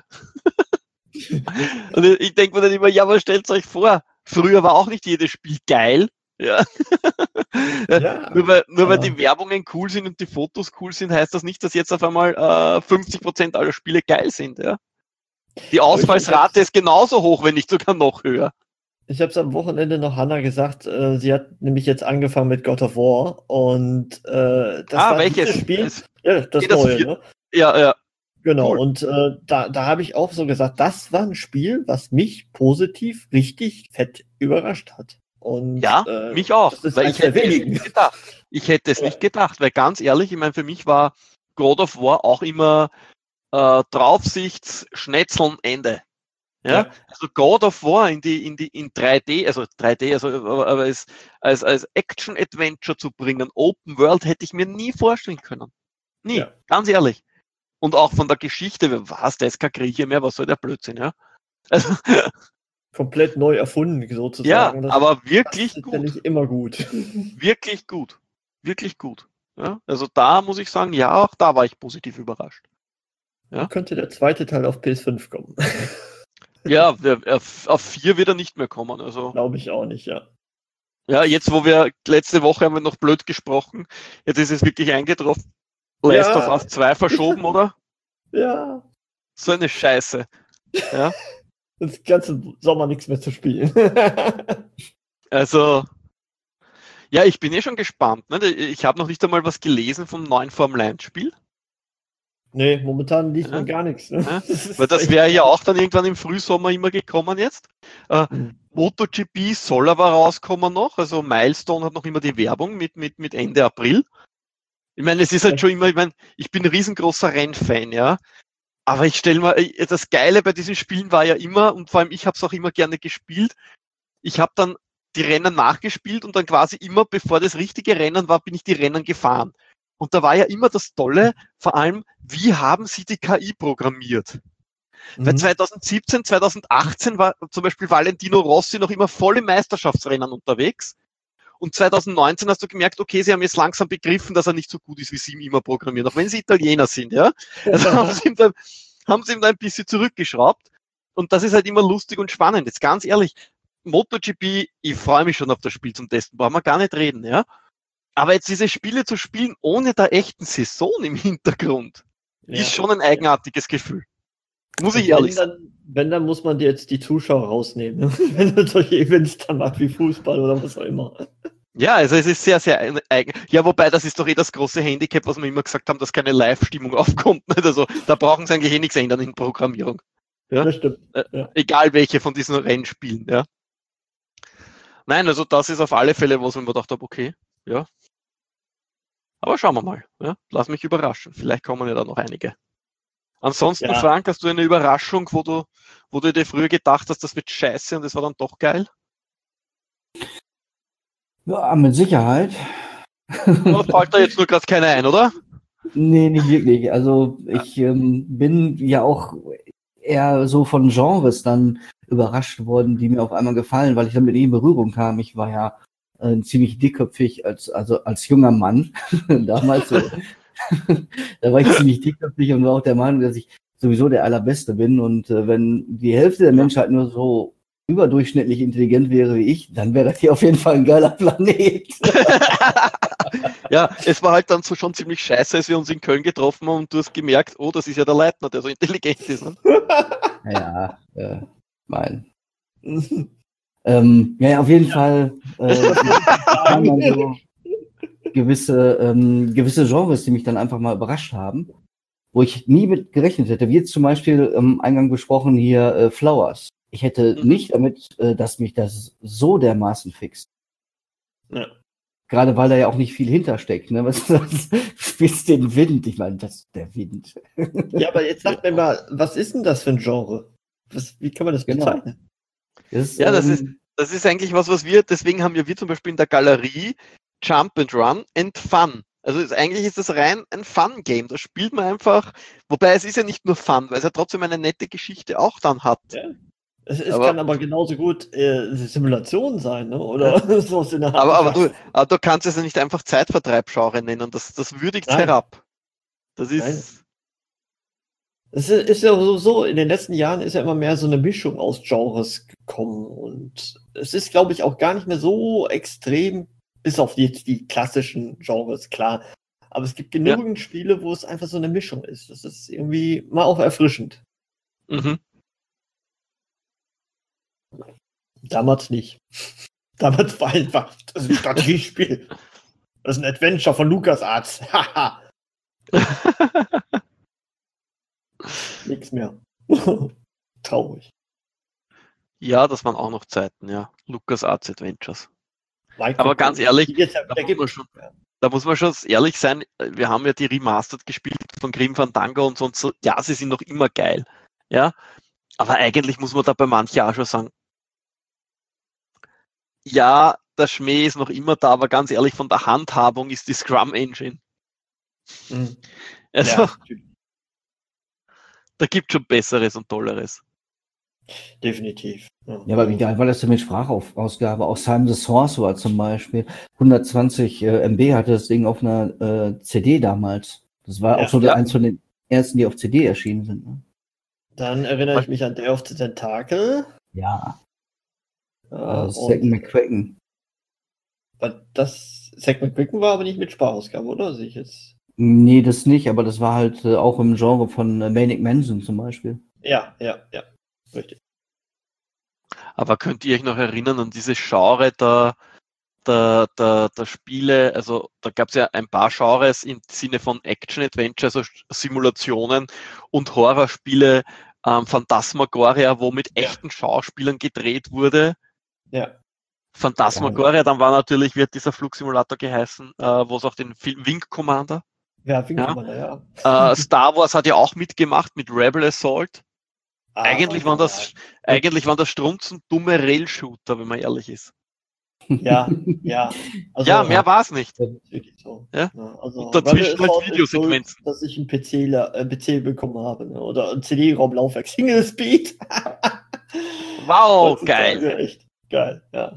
Und ich denke mir dann immer, ja, aber stellt euch vor, früher war auch nicht jedes Spiel geil. Ja. Nur weil die Werbungen cool sind und die Fotos cool sind, heißt das nicht, dass jetzt auf einmal 50% aller Spiele geil sind. Ja. Die Ausfallsrate ist genauso hoch, wenn nicht sogar noch höher. Ich habe es am Wochenende noch Hannah gesagt, sie hat nämlich jetzt angefangen mit God of War und das war welches Spiel. Ja, das neue, ne? Ja. Genau, Cool. und da habe ich auch so gesagt, das war ein Spiel, was mich positiv richtig fett überrascht hat. Und, Ja, mich auch, das ist weil eins ich der hätte es wenigen. nicht gedacht. Ich hätte es Ja. nicht gedacht, weil ganz ehrlich, ich meine, für mich war God of War auch immer Draufsicht, Schnetzeln, Ende. Ja, also God of War in 3D, also aber als Action-Adventure zu bringen, Open World, hätte ich mir nie vorstellen können. Nie, Ja. ganz ehrlich. Und auch von der Geschichte, was, der ist kein Grieche mehr, was soll der Blödsinn, ja? Also, Komplett neu erfunden, ja, sozusagen. Das aber ist wirklich ja gut. nicht immer gut. Wirklich gut. Wirklich gut. Ja, also da muss ich sagen, ja, auch da war ich positiv überrascht. Ja? Könnte der zweite Teil auf PS5 kommen. Ja, auf 4 wird er nicht mehr kommen. Also, Glaube ich auch nicht, ja. ja, jetzt wo wir letzte Woche haben wir noch blöd gesprochen, jetzt ist es wirklich eingetroffen. Last of Us 2 verschoben, oder? Ja. So eine Scheiße. Ja. Das ganze Sommer nichts mehr zu spielen. Also, ja, ich bin eh schon gespannt. Ne? Ich habe noch nicht einmal was gelesen vom neuen Formel 1-Spiel. Nee, momentan liest Ja. man gar nichts. Ne? Ja. Weil das wäre ja auch dann irgendwann im Frühsommer immer gekommen jetzt. MotoGP soll aber rauskommen noch. Also Milestone hat noch immer die Werbung mit Ende April. Ich meine, es ist halt schon immer, ich bin ein riesengroßer Rennfan, ja. Aber ich stelle mal, das Geile bei diesen Spielen war ja immer, und vor allem ich habe es auch immer gerne gespielt, ich habe dann die Rennen nachgespielt und dann quasi immer, bevor das richtige Rennen war, bin ich die Rennen gefahren. Und da war ja immer das Tolle, vor allem, wie haben sie die KI programmiert? Weil 2017, 2018 war zum Beispiel Valentino Rossi noch immer voll im Meisterschaftsrennen unterwegs. Und 2019 hast du gemerkt, okay, sie haben jetzt langsam begriffen, dass er nicht so gut ist, wie sie ihm immer programmieren, auch wenn sie Italiener sind, ja. Also haben sie ihm da ein bisschen zurückgeschraubt. Und das ist halt immer lustig und spannend. Jetzt ganz ehrlich, MotoGP, ich freue mich schon auf das Spiel zum Testen, brauchen wir gar nicht reden, ja. Aber jetzt diese Spiele zu spielen ohne der echten Saison im Hintergrund, ist schon ein eigenartiges Gefühl. Muss ich ehrlich sagen. Wenn, dann muss man jetzt die Zuschauer rausnehmen. Ne? Wenn man solche Events dann macht wie Fußball oder was auch immer. Ja, also es ist sehr, sehr eigen. Ja, wobei das ist doch das große Handicap, was wir immer gesagt haben, dass keine Live-Stimmung aufkommt. Nicht? Also da brauchen sie eigentlich eh nichts ändern in Programmierung. Ja? Das stimmt. Ja. Egal welche von diesen Rennspielen. Ja. Nein, also das ist auf alle Fälle, was ich mir gedacht habe, okay, ja. Aber schauen wir mal. Ja. Lass mich überraschen. Vielleicht kommen ja da noch einige. Ansonsten, Ja. Frank, hast du eine Überraschung, wo du dir früher gedacht hast, das wird scheiße und das war dann doch geil? Ja, mit Sicherheit. Oder fällt da jetzt nur gerade keine ein, oder? Nee, nicht wirklich. Also ich bin ja auch eher so von Genres dann überrascht worden, die mir auf einmal gefallen, weil ich damit nie in Berührung kam. Ich war ja ziemlich dickköpfig als junger Mann damals. So. Da war ich ziemlich dickköpfig und war auch der Meinung, dass ich sowieso der Allerbeste bin. Und wenn die Hälfte der Menschheit nur so überdurchschnittlich intelligent wäre wie ich, dann wäre das hier auf jeden Fall ein geiler Planet. Ja, es war halt dann so schon ziemlich scheiße, als wir uns in Köln getroffen haben und du hast gemerkt, oh, das ist ja der Leitner, der so intelligent ist. Ne? Ja, mein. Ja, auf jeden Fall waren dann so gewisse Genres, die mich dann einfach mal überrascht haben, wo ich nie mit gerechnet hätte. Wie jetzt zum Beispiel eingang besprochen hier Flowers. Ich hätte nicht damit, dass mich das so dermaßen fixt. Ja. Gerade weil da ja auch nicht viel hintersteckt. Ne? Was spielst den Wind? Ich meine, das ist der Wind. Ja, aber jetzt sag mir mal, was ist denn das für ein Genre? Wie kann man das bezeichnen? Das ist eigentlich was wir, deswegen haben wir zum Beispiel in der Galerie Jump and Run and Fun. Also eigentlich ist das rein ein Fun-Game. Da spielt man einfach, wobei es ist ja nicht nur Fun, weil es ja trotzdem eine nette Geschichte auch dann hat. Ja. Es kann aber genauso gut Simulation sein, ne? Oder sowas in der Art. Aber du kannst es ja nicht einfach Zeitvertreib-Genre nennen. Das würdigt es herab. Das ist. Nein. Es ist ja so, in den letzten Jahren ist ja immer mehr so eine Mischung aus Genres gekommen. Und es ist, glaube ich, auch gar nicht mehr so extrem, bis auf jetzt die klassischen Genres, klar. Aber es gibt genügend Spiele, wo es einfach so eine Mischung ist. Das ist irgendwie mal auch erfrischend. Mhm. Damals nicht. Damals war einfach, das ist ein Strategiespiel. Das ist ein Adventure von LucasArts. Haha. Nichts mehr. Traurig. Ja, das waren auch noch Zeiten, ja. LucasArts Adventures. Micro Aber ganz ehrlich, die jetzt ja da wieder muss gibt. man schon- Da muss man schon ehrlich sein, wir haben ja die Remastered gespielt von Grim Fandango und so. Ja, sie sind noch immer geil. Ja, aber eigentlich muss man da bei manchen auch schon sagen, ja, der Schmäh ist noch immer da, aber ganz ehrlich, von der Handhabung ist die Scrum Engine. Mhm. Also, Ja, da gibt es schon Besseres und Tolleres. definitiv. Ja, aber wie geil war das denn mit Sprachausgabe? Auch Simon the Sorcerer zum Beispiel. 120 MB hatte das Ding auf einer CD damals. Das war Ja, auch so ja. eins von den ersten, die auf CD erschienen sind. Ne? Dann erinnere ich mich an Day of the Tentacle. Ja, Und Zack McCracken. Zack McCracken war aber nicht mit Sprachausgabe, oder? Sehe ich jetzt. Nee, das nicht, aber das war halt auch im Genre von Manic Mansion zum Beispiel. Ja. Richtig. Aber könnt ihr euch noch erinnern an dieses Genre der Spiele? Also da gab es ja ein paar Genres im Sinne von Action-Adventure, also Simulationen und Horrorspiele, Phantasmagoria, wo mit echten Schauspielern gedreht wurde. Ja. Phantasmagoria, dann war natürlich, wird dieser Flugsimulator geheißen, wo es auch den Film Wing Commander. Ja, Ja. Star Wars hat ja auch mitgemacht mit Rebel Assault. Eigentlich waren das strunzendumme Rail-Shooter, wenn man ehrlich ist. Ja. Also, Ja, mehr war es nicht. das ist wirklich so. Ja. Also, Und dazwischen Rebel Assault halt Videosequenzen. ist schuld, dass ich einen PC bekommen habe. Ne? Oder ein CD-ROM-Laufwerk. Single Speed. Wow, Das geil. ist echt geil, ja.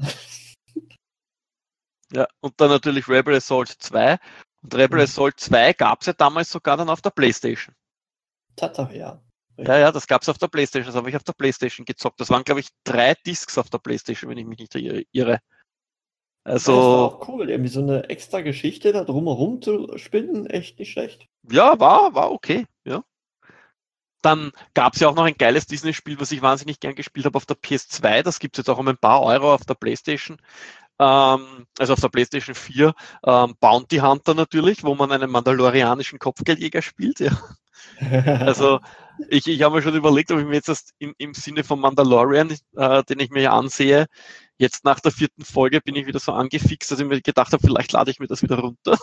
Ja, und dann natürlich Rebel Assault 2. Und Rebel Assault 2 gab es ja damals sogar dann auf der PlayStation. Tatsache, ja. Ja, das gab es auf der PlayStation. Das habe ich auf der PlayStation gezockt. Das waren, glaube ich, 3 Discs auf der PlayStation, wenn ich mich nicht irre. Das war Also, auch cool, irgendwie so eine extra Geschichte da drumherum zu spinnen, echt nicht schlecht. ja, war okay. Ja. Dann gab es ja auch noch ein geiles Disney-Spiel, was ich wahnsinnig gern gespielt habe auf der PS2. Das gibt es jetzt auch um ein paar Euro auf der PlayStation. Also auf der PlayStation 4. Bounty Hunter natürlich, wo man einen mandalorianischen Kopfgeldjäger spielt. Ja. Also ich habe mir schon überlegt, ob ich mir jetzt das im Sinne von Mandalorian, den ich mir ja ansehe, jetzt nach der 4. Folge bin ich wieder so angefixt, dass ich mir gedacht habe, vielleicht lade ich mir das wieder runter.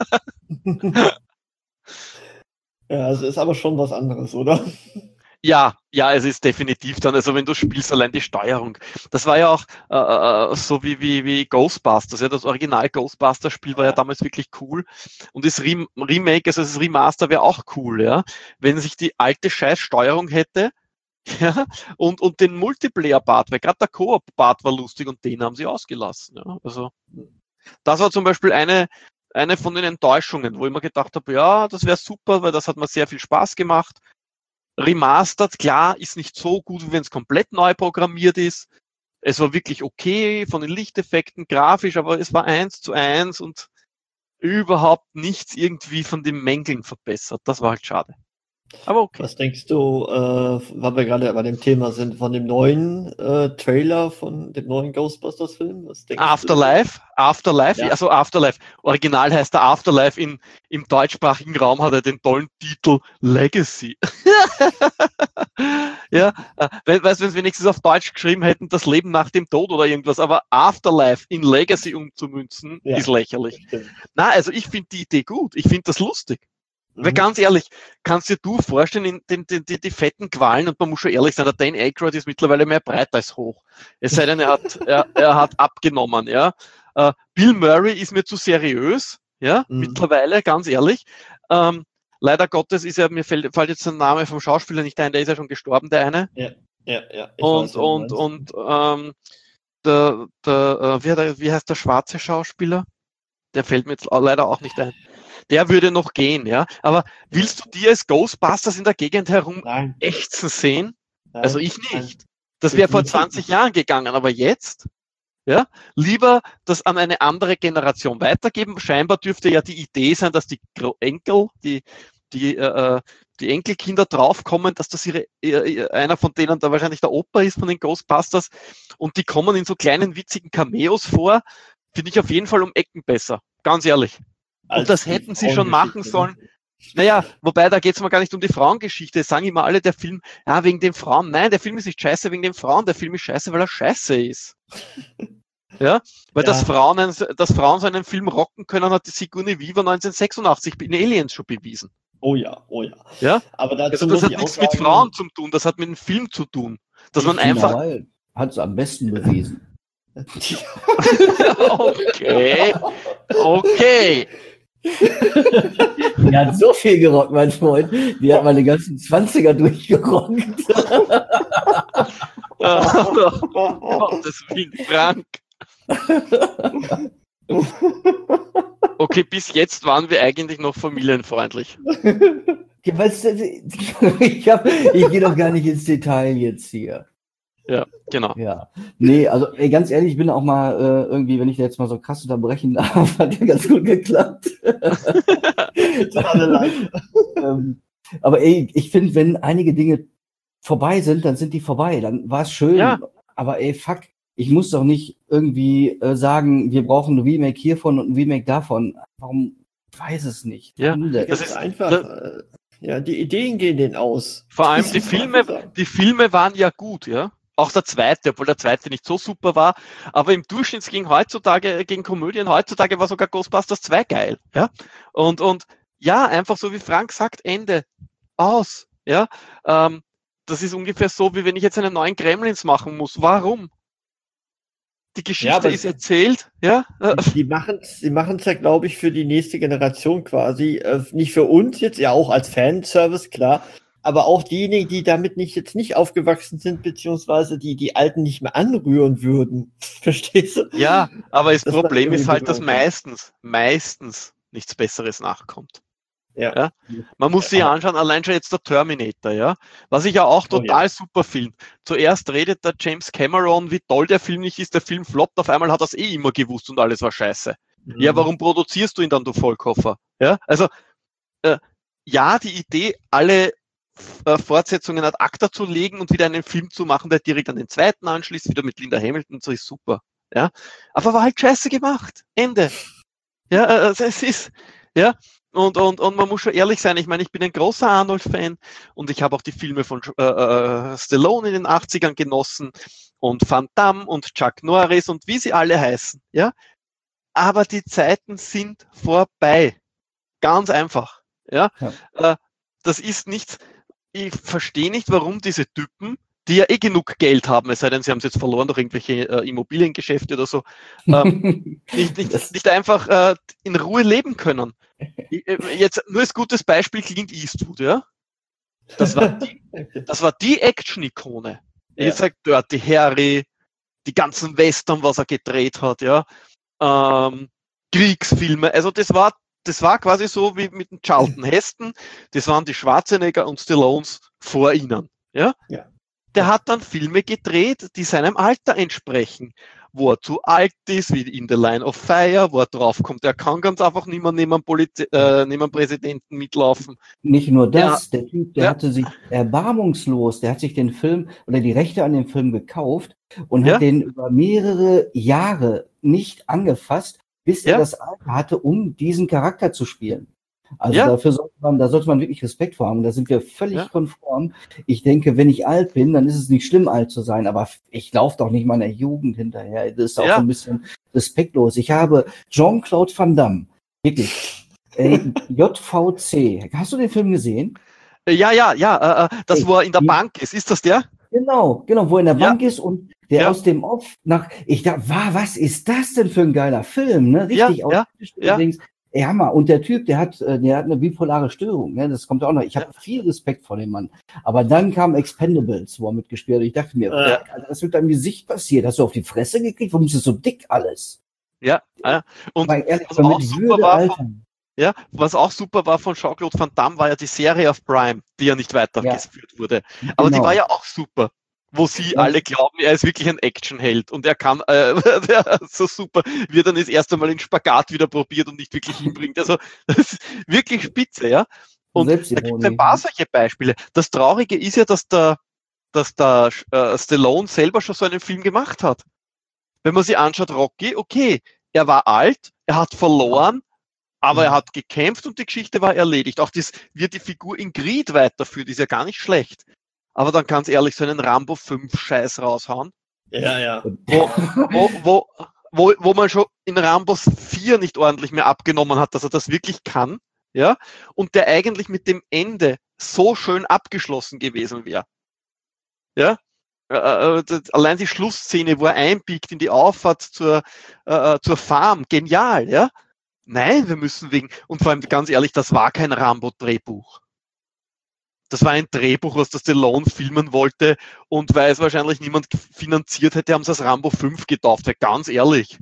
Ja, es ist aber schon was anderes, oder? Ja, es ist definitiv dann, also wenn du spielst, allein die Steuerung. Das war ja auch so wie Ghostbusters, ja, das Original Ghostbusters-Spiel war ja damals wirklich cool. Und das Remake, also das Remaster wäre auch cool, ja. Wenn sich die alte Scheiß-Steuerung hätte, ja, und den Multiplayer-Part, weil gerade der Koop-Part war lustig und den haben sie ausgelassen, ja. Also, das war zum Beispiel eine von den Enttäuschungen, wo ich mir gedacht habe, ja, das wäre super, weil das hat mir sehr viel Spaß gemacht. Remastered, klar, ist nicht so gut, wie wenn es komplett neu programmiert ist. Es war wirklich okay von den Lichteffekten, grafisch, aber es war 1:1 und überhaupt nichts irgendwie von den Mängeln verbessert. Das war halt schade. Aber okay. Was denkst du, weil wir gerade bei dem Thema sind, von dem neuen Trailer von dem neuen Ghostbusters-Film? Afterlife, Ja. also Afterlife. Original heißt der Afterlife, im deutschsprachigen Raum hat er den tollen Titel Legacy. Ja, weißt du, wenn sie wenigstens auf Deutsch geschrieben hätten, das Leben nach dem Tod oder irgendwas, aber Afterlife in Legacy umzumünzen, Ja. ist lächerlich. Stimmt. Na, also ich finde die Idee gut, ich finde das lustig. Weil ganz ehrlich, kannst dir du vorstellen, die fetten Qualen, und man muss schon ehrlich sein, der Dan Aykroyd ist mittlerweile mehr breit als hoch. Es sei denn, er hat abgenommen, ja. Bill Murray ist mir zu seriös, ja, mittlerweile, ganz ehrlich. Leider Gottes ist mir fällt jetzt der Name vom Schauspieler nicht ein, der ist ja schon gestorben, der eine. Ja. Wie heißt der schwarze Schauspieler? Der fällt mir jetzt leider auch nicht ein. Der würde noch gehen, ja. Aber willst du dir als Ghostbusters in der Gegend herum ächzen sehen? Nein, Also ich nicht. Das wäre vor 20 Jahren gegangen, aber jetzt, ja, lieber das an eine andere Generation weitergeben. Scheinbar dürfte ja die Idee sein, dass die Enkel, die Enkelkinder draufkommen, dass das einer von denen da wahrscheinlich der Opa ist von den Ghostbusters, und die kommen in so kleinen witzigen Cameos vor. Finde ich auf jeden Fall um Ecken besser, ganz ehrlich. Und das hätten sie schon machen sollen. Naja, wobei, da geht es mal gar nicht um die Frauengeschichte. Es sagen immer alle, der Film, ja, wegen den Frauen. Nein, der Film ist nicht scheiße wegen den Frauen. Der Film ist scheiße, weil er scheiße ist. Ja, weil Ja. dass Frauen so einen Film rocken können, hat die Sigourney Weaver 1986 in Aliens schon bewiesen. Oh ja, oh ja. Ja? Aber dazu Also muss das hat ich auch nichts mit sagen, Frauen zu tun, das hat mit dem Film zu tun. Dass man einfach. Hat es am besten bewiesen. Okay. Okay. Die hat so viel gerockt, mein Freund. Die hat meine ganzen 20er durchgerockt. Gottes Willen, Frank. Okay, bis jetzt waren wir eigentlich noch familienfreundlich. Ja, weißt du, ich gehe doch gar nicht ins Detail jetzt hier. Ja, genau. Ja. Nee, also ey, ganz ehrlich, ich bin auch mal irgendwie, wenn ich da jetzt mal so krass unterbrechen darf, hat ja ganz gut geklappt. Aber ey, ich finde, wenn einige Dinge vorbei sind, dann sind die vorbei. Dann war es schön. Ja. Aber ey, fuck, ich muss doch nicht irgendwie sagen, wir brauchen ein Remake hiervon und ein Remake davon. Warum? Ich weiß es nicht. Ja, Warum denn? das Das ist ist- einfach. Ja, die Ideen gehen denen aus. Vor allem Das die muss man Filme, sagen. die Filme waren ja gut, ja. Auch der zweite, obwohl der zweite nicht so super war, aber im Durchschnitt gegen Komödien heutzutage war sogar Ghostbusters 2 geil, ja. Und ja, einfach so wie Frank sagt, Ende. Aus, ja. Das ist ungefähr so, wie wenn ich jetzt einen neuen Gremlins machen muss. Warum? Die Geschichte aber- ist erzählt, ja. Die machen's ja, glaube ich, für die nächste Generation quasi. Nicht für uns jetzt, ja auch als Fanservice, klar. Aber auch diejenigen, die damit jetzt nicht aufgewachsen sind, beziehungsweise die Alten nicht mehr anrühren würden. Verstehst du? Ja, aber das Das war Problem ist irgendwie halt, dass bemerkenswert. meistens nichts Besseres nachkommt. Ja. Ja. Man muss sich anschauen, allein schon jetzt der Terminator, ja. Was ich ja auch Oh, total super finde. Zuerst redet der James Cameron, wie toll der Film nicht ist, der Film floppt, auf einmal hat er es eh immer gewusst und alles war scheiße. Ja, warum produzierst du ihn dann, du Vollkoffer? Ja, also, ja, die Idee, alle Fortsetzungen ad acta zu legen und wieder einen Film zu machen, der direkt an den zweiten anschließt, wieder mit Linda Hamilton, so ist super. Ja, aber war halt scheiße gemacht. Ende. Ja, es ist, ja, und man muss schon ehrlich sein, ich meine, ich bin ein großer Arnold-Fan und ich habe auch die Filme von Stallone in den 80ern genossen und Van Damme und Chuck Norris und wie sie alle heißen, ja, aber die Zeiten sind vorbei. Ganz einfach, ja. Das ist nichts, ich verstehe nicht, warum diese Typen, die ja eh genug Geld haben, es sei denn, sie haben es jetzt verloren durch irgendwelche Immobiliengeschäfte oder so, nicht einfach in Ruhe leben können. Jetzt nur als gutes Beispiel Clint Eastwood, ja. Das war die Action-Ikone. Ja. Jetzt sagt Dirty Harry, die ganzen Western, was er gedreht hat, ja. Kriegsfilme, also das war quasi so wie mit dem Charlton Heston, das waren die Schwarzenegger und Stallones vor ihnen, ja. Ja. Der hat dann Filme gedreht, die seinem Alter entsprechen, wo er zu alt ist, wie in The Line of Fire, wo er draufkommt, er kann ganz einfach nicht mehr neben dem Präsidenten mitlaufen. Nicht nur das, Ja. der Typ, der Ja. hatte sich erbarmungslos, der hat sich den Film oder die Rechte an dem Film gekauft und Ja. hat den über mehrere Jahre nicht angefasst, bis Ja. er das Alter hatte, um diesen Charakter zu spielen. Also Ja. da sollte man wirklich Respekt vor haben. Da sind wir völlig Ja. konform. Ich denke, wenn ich alt bin, dann ist es nicht schlimm, alt zu sein, aber ich laufe doch nicht meiner Jugend hinterher. Das ist auch Ja. so ein bisschen respektlos. Ich habe Jean-Claude Van Damme, wirklich, JVC. Hast du den Film gesehen? Ja, das, Ey, wo er in der die- Bank ist das der? Genau, wo er in der Ja. Bank ist und der Ja. aus dem Off ich dachte, was ist das denn für ein geiler Film, ne? Richtig Ja, authentisch, ja. du denkst, ey, Hammer. Und der Typ, der hat eine bipolare Störung, ne? Das kommt auch noch. Ich habe viel Respekt vor dem Mann. Aber dann kam Expendables, wo er mitgespielt hat. Ich dachte mir, Ja. Alter, was mit deinem Gesicht passiert? Hast du auf die Fresse gekriegt? Warum ist das so dick alles? Ja. Und Aber ehrlich, was so auch mit super Würde, war Alter. was auch super war von Jean-Claude Van Damme, war ja die Serie auf Prime, die ja nicht weitergeführt wurde. Aber die Genau. war ja auch super. Wo sie Ja. alle glauben, er ist wirklich ein Actionheld und er kann so super, wie er dann das erste Mal den Spagat wieder probiert und nicht wirklich hinbringt. Also das ist wirklich spitze, ja. Und da gibt es Selbstironie. ein paar solche Beispiele. Das Traurige ist ja, dass der Stallone selber schon so einen Film gemacht hat. Wenn man sich anschaut, Rocky, okay, er war alt, er hat verloren, Aber er hat gekämpft und die Geschichte war erledigt. Auch das wird die Figur in Creed weiterführt, ist ja gar nicht schlecht. Aber dann ganz ehrlich, so einen Rambo 5 Scheiß raushauen. Ja. Wo man schon in Rambo 4 nicht ordentlich mehr abgenommen hat, dass er das wirklich kann. Ja, und der eigentlich mit dem Ende so schön abgeschlossen gewesen wäre. Ja, allein die Schlussszene, wo er einbiegt in die Auffahrt zur Farm, genial, ja. Nein, wir müssen und vor allem ganz ehrlich, das war kein Rambo-Drehbuch. Das war ein Drehbuch, was das Stallone filmen wollte und weil es wahrscheinlich niemand finanziert hätte, haben sie das Rambo 5 getauft, weil ganz ehrlich.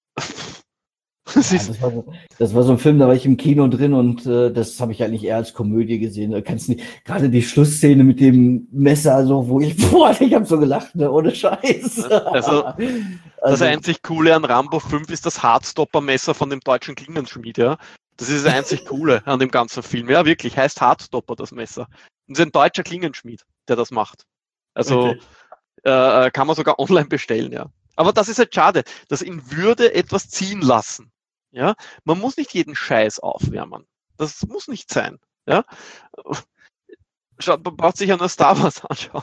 Das war so ein Film, da war ich im Kino drin und das habe ich eigentlich eher als Komödie gesehen. Da kannst nicht, gerade die Schlussszene mit dem Messer, so, ich habe so gelacht, ne, ohne Scheiß. Also, das einzig Coole an Rambo 5 ist das Hardstopper-Messer von dem deutschen Klingenschmied, ja. Das ist das einzig Coole an dem ganzen Film. Ja, wirklich, heißt Hardstopper, das Messer. Und es ist ein deutscher Klingenschmied, der das macht. Also, okay. Kann man sogar online bestellen, ja. Aber das ist halt schade, dass in Würde etwas ziehen lassen. Ja, man muss nicht jeden Scheiß aufwärmen. Das muss nicht sein. Ja, man braucht sich ja nur Star Wars anschauen.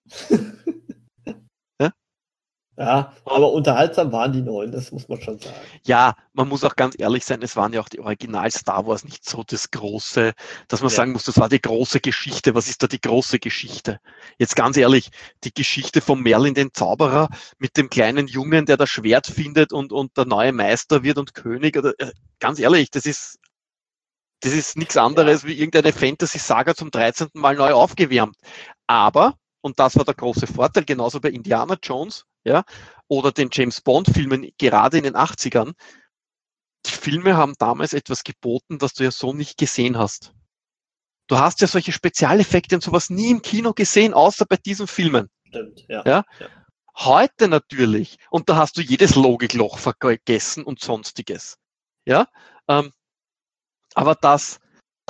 Ja, aber unterhaltsam waren die neuen, das muss man schon sagen. Ja, man muss auch ganz ehrlich sein, es waren ja auch die Original Star Wars nicht so das Große, dass man sagen muss, das war die große Geschichte. Was ist da die große Geschichte? Jetzt ganz ehrlich, die Geschichte von Merlin den Zauberer mit dem kleinen Jungen, der das Schwert findet und der neue Meister wird und König, oder ganz ehrlich, das ist nichts anderes wie irgendeine Fantasy-Saga zum 13. Mal neu aufgewärmt. Aber, und das war der große Vorteil, genauso bei Indiana Jones, ja, oder den James Bond-Filmen, gerade in den 80ern, die Filme haben damals etwas geboten, das du ja so nicht gesehen hast. Du hast ja solche Spezialeffekte und sowas nie im Kino gesehen, außer bei diesen Filmen. Stimmt, ja. Ja? Heute natürlich, und da hast du jedes Logikloch vergessen und sonstiges. Ja, aber dass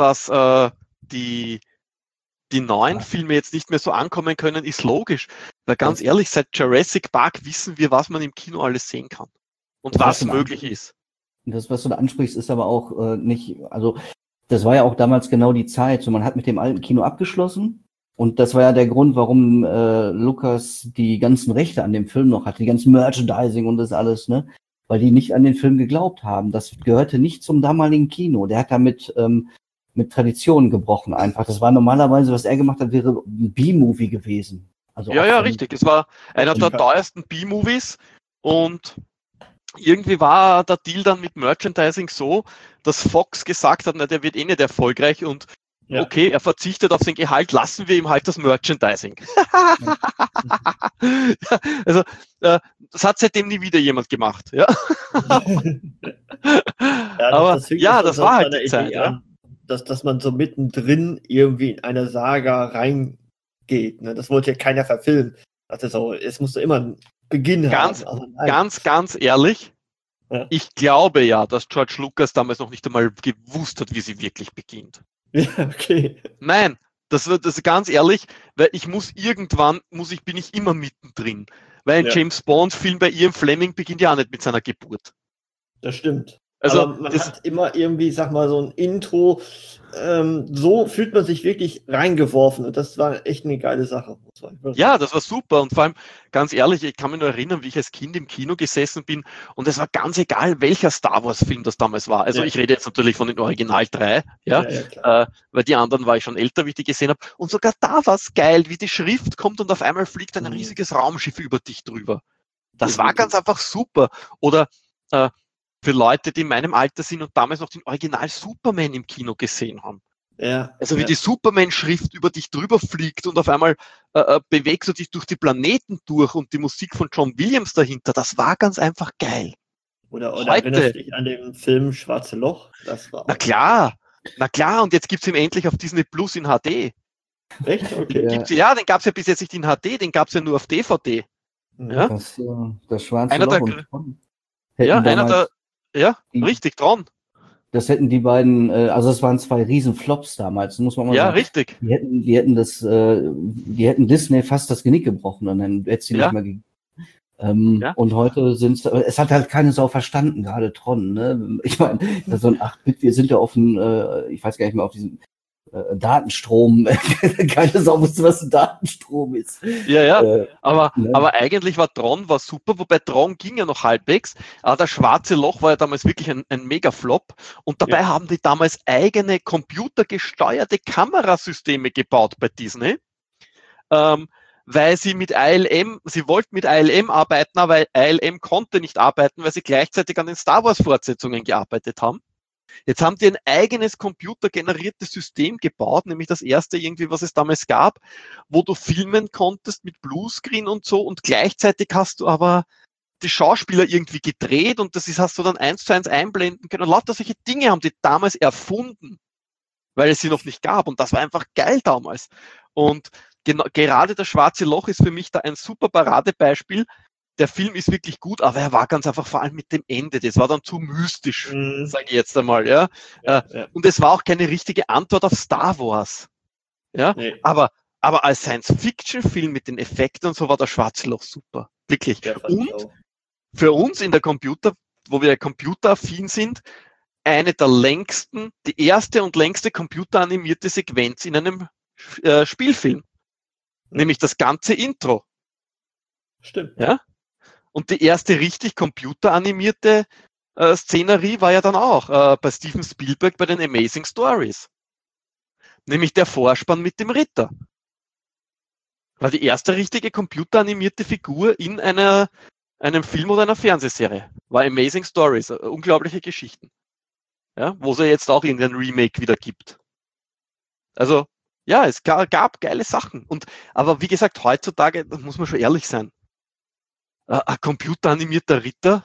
die neuen Filme jetzt nicht mehr so ankommen können, ist logisch. Weil ganz ehrlich, seit Jurassic Park wissen wir, was man im Kino alles sehen kann. Und was möglich ist. Das, was du da ansprichst, ist aber auch nicht, also das war ja auch damals genau die Zeit. So, man hat mit dem alten Kino abgeschlossen und das war ja der Grund, warum Lucas die ganzen Rechte an dem Film noch hatte, die ganzen Merchandising und das alles, ne? Weil die nicht an den Film geglaubt haben. Das gehörte nicht zum damaligen Kino. Der hat damit mit Traditionen gebrochen einfach. Das war normalerweise, was er gemacht hat, wäre ein B-Movie gewesen. Also ja, richtig. Es war einer der teuersten B-Movies und irgendwie war der Deal dann mit Merchandising so, dass Fox gesagt hat, na, der wird eh nicht erfolgreich und okay, er verzichtet auf sein Gehalt, lassen wir ihm halt das Merchandising. Also, das hat seitdem nie wieder jemand gemacht. Ja. Aber das war halt die Zeit. Ja. Dass man so mittendrin irgendwie in eine Saga reingeht. Ne? Das wollte ja keiner verfilmen. Also, es musste immer einen Beginn haben. Also, ganz ehrlich, ich glaube ja, dass George Lucas damals noch nicht einmal gewusst hat, wie sie wirklich beginnt. Ja, okay. Nein, das ist ganz ehrlich, weil bin ich immer mittendrin. Weil ein James Bond-Film bei Ian Fleming beginnt ja auch nicht mit seiner Geburt. Das stimmt. Also aber man hat immer irgendwie, sag mal, so ein Intro, so fühlt man sich wirklich reingeworfen und das war echt eine geile Sache. Ja, das war super und vor allem, ganz ehrlich, ich kann mich nur erinnern, wie ich als Kind im Kino gesessen bin und es war ganz egal, welcher Star Wars Film das damals war. Also ich rede jetzt natürlich von den Original 3, weil die anderen war ich schon älter, wie ich die gesehen habe und sogar da war es geil, wie die Schrift kommt und auf einmal fliegt ein riesiges Raumschiff über dich drüber. Das war ganz einfach super. Oder für Leute, die in meinem Alter sind und damals noch den Original Superman im Kino gesehen haben. Ja, also wie die Superman-Schrift über dich drüber fliegt und auf einmal bewegst du dich durch die Planeten durch und die Musik von John Williams dahinter, das war ganz einfach geil. Oder erinnerst du dich an den Film Schwarze Loch? Das war Na klar, und jetzt gibt es ihn endlich auf Disney Plus in HD. Echt? Okay. Den gab es ja bis jetzt nicht in HD, den gab es ja nur auf DVD. Ja? Das Schwarze Loch. Richtig, Tron. Das hätten die beiden, also es waren 2 Riesenflops damals, muss man mal sagen. Ja, richtig. Die hätten Disney fast das Genick gebrochen und dann hätte es sie nicht mehr gegeben. Ja. Und heute es hat halt keine Sau verstanden, gerade Tron, ne? Ich meine, das ist so ein 8-Bit, wir sind ja auf dem, ich weiß gar nicht mehr, auf diesem Datenstrom. Keine Sau wusste, was ein Datenstrom ist. Ja. Aber Ne? eigentlich war Tron super, wobei Tron ging ja noch halbwegs. Aber das Schwarze Loch war ja damals wirklich ein Mega-Flop. Und dabei haben die damals eigene computergesteuerte Kamerasysteme gebaut bei Disney. Weil sie wollten mit ILM arbeiten, aber ILM konnte nicht arbeiten, weil sie gleichzeitig an den Star Wars Fortsetzungen gearbeitet haben. Jetzt haben die ein eigenes computergeneriertes System gebaut, nämlich das erste irgendwie, was es damals gab, wo du filmen konntest mit Bluescreen und so und gleichzeitig hast du aber die Schauspieler irgendwie gedreht und hast du dann 1:1 einblenden können. Und lauter solche Dinge haben die damals erfunden, weil es sie noch nicht gab und das war einfach geil damals. Und gerade das Schwarze Loch ist für mich da ein super Paradebeispiel. Der Film ist wirklich gut, aber er war ganz einfach vor allem mit dem Ende. Das war dann zu mystisch, sage ich jetzt einmal. Ja. Und es war auch keine richtige Antwort auf Star Wars. Ja. Nee. Aber als Science-Fiction-Film mit den Effekten und so war das Schwarze Loch super. Wirklich. Und für uns in der wo wir computeraffin sind, die erste und längste computeranimierte Sequenz in einem Spielfilm. Nämlich das ganze Intro. Stimmt. Ja. Und die erste richtig computeranimierte Szenerie war ja dann auch bei Steven Spielberg bei den Amazing Stories. Nämlich der Vorspann mit dem Ritter. War die erste richtige computeranimierte Figur in einem Film oder einer Fernsehserie. War Amazing Stories, unglaubliche Geschichten. Ja, wo es ja jetzt auch irgendein Remake wieder gibt. Also, ja, es gab geile Sachen. Aber wie gesagt, heutzutage, da muss man schon ehrlich sein, ein computeranimierter Ritter?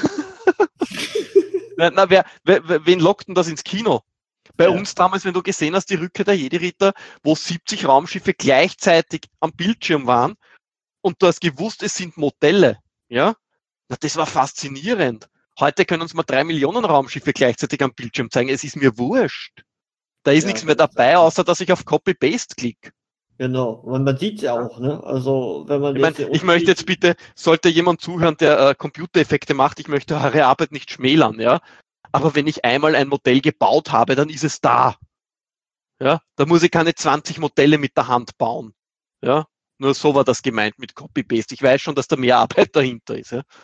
Wen lockt denn das ins Kino? Bei uns damals, wenn du gesehen hast, die Rückkehr der Jedi-Ritter, wo 70 Raumschiffe gleichzeitig am Bildschirm waren und du hast gewusst, es sind Modelle. Ja? Das war faszinierend. Heute können uns mal 3 Millionen Raumschiffe gleichzeitig am Bildschirm zeigen. Es ist mir wurscht. Da ist nichts mehr dabei, außer dass ich auf Copy-Paste klicke. Genau, und man sieht ja auch, ne? Also, wenn man ich möchte jetzt bitte, sollte jemand zuhören, der Computereffekte macht, ich möchte eure Arbeit nicht schmälern, ja. Aber wenn ich einmal ein Modell gebaut habe, dann ist es da. Ja, da muss ich keine 20 Modelle mit der Hand bauen. Ja, nur so war das gemeint mit Copy-Paste. Ich weiß schon, dass da mehr Arbeit dahinter ist, ja.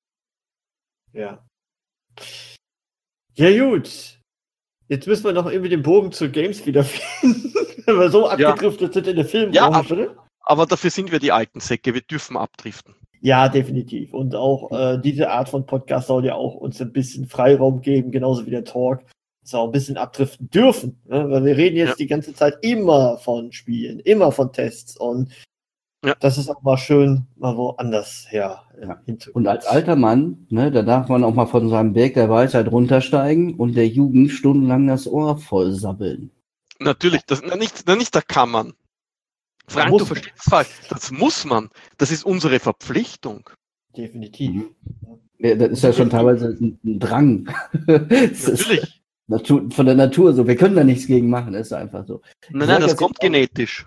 Ja, gut. Jetzt müssen wir noch irgendwie den Bogen zu Games wiederfinden, wenn wir so abgedriftet sind in der Filmbranche. Ja, aber dafür sind wir die alten Säcke, wir dürfen abdriften. Ja, definitiv. Und auch diese Art von Podcast soll ja auch uns ein bisschen Freiraum geben, genauso wie der Talk, dass wir auch ein bisschen abdriften dürfen. Ne? Weil wir reden jetzt die ganze Zeit immer von Spielen, immer von Tests und das ist auch mal schön, mal woanders hinzugehen. Und als alter Mann, ne, da darf man auch mal von seinem Berg der Weisheit runtersteigen und der Jugend stundenlang das Ohr voll sabbeln. Natürlich, da kann man. Frank, du verstehst es falsch. Das muss man. Das ist unsere Verpflichtung. Definitiv. Ja, das ist ja schon teilweise ein Drang. Natürlich. Von der Natur so. Wir können da nichts gegen machen, ist einfach so. Nein, das kommt genetisch.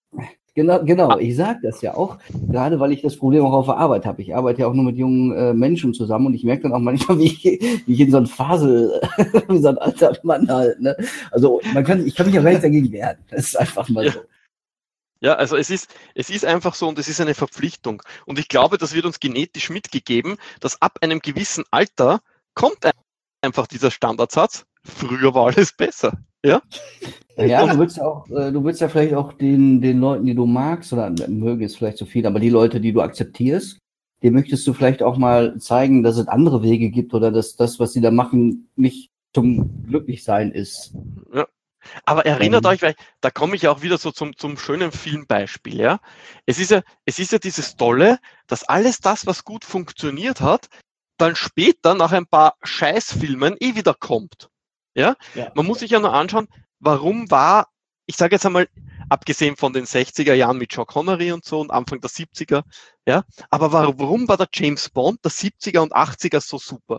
Genau, ich sage das ja auch, gerade weil ich das Problem auch auf der Arbeit habe. Ich arbeite ja auch nur mit jungen Menschen zusammen und ich merke dann auch manchmal, wie ich in so ein Fasel, wie so ein alter Mann halt. Ne? Also ich kann mich ja gar nicht dagegen wehren. Das ist einfach mal so. Ja, also es ist einfach so und es ist eine Verpflichtung. Und ich glaube, das wird uns genetisch mitgegeben, dass ab einem gewissen Alter kommt einfach dieser Standardsatz, früher war alles besser. Ja? Ja, du willst ja vielleicht auch den Leuten, die du magst, oder mögen es vielleicht zu viel, aber die Leute, die du akzeptierst, denen möchtest du vielleicht auch mal zeigen, dass es andere Wege gibt oder dass das, was sie da machen, nicht zum Glücklichsein ist. Ja. Aber erinnert euch, weil da komme ich auch wieder so zum schönen Filmbeispiel, ja. Es ist ja dieses Tolle, dass alles das, was gut funktioniert hat, dann später nach ein paar Scheißfilmen wieder kommt. Ja? Man muss sich ja nur anschauen, warum war, ich sage jetzt einmal, abgesehen von den 60er Jahren mit Sean Connery und so und Anfang der 70er, ja, aber warum war der James Bond der 70er und 80er so super?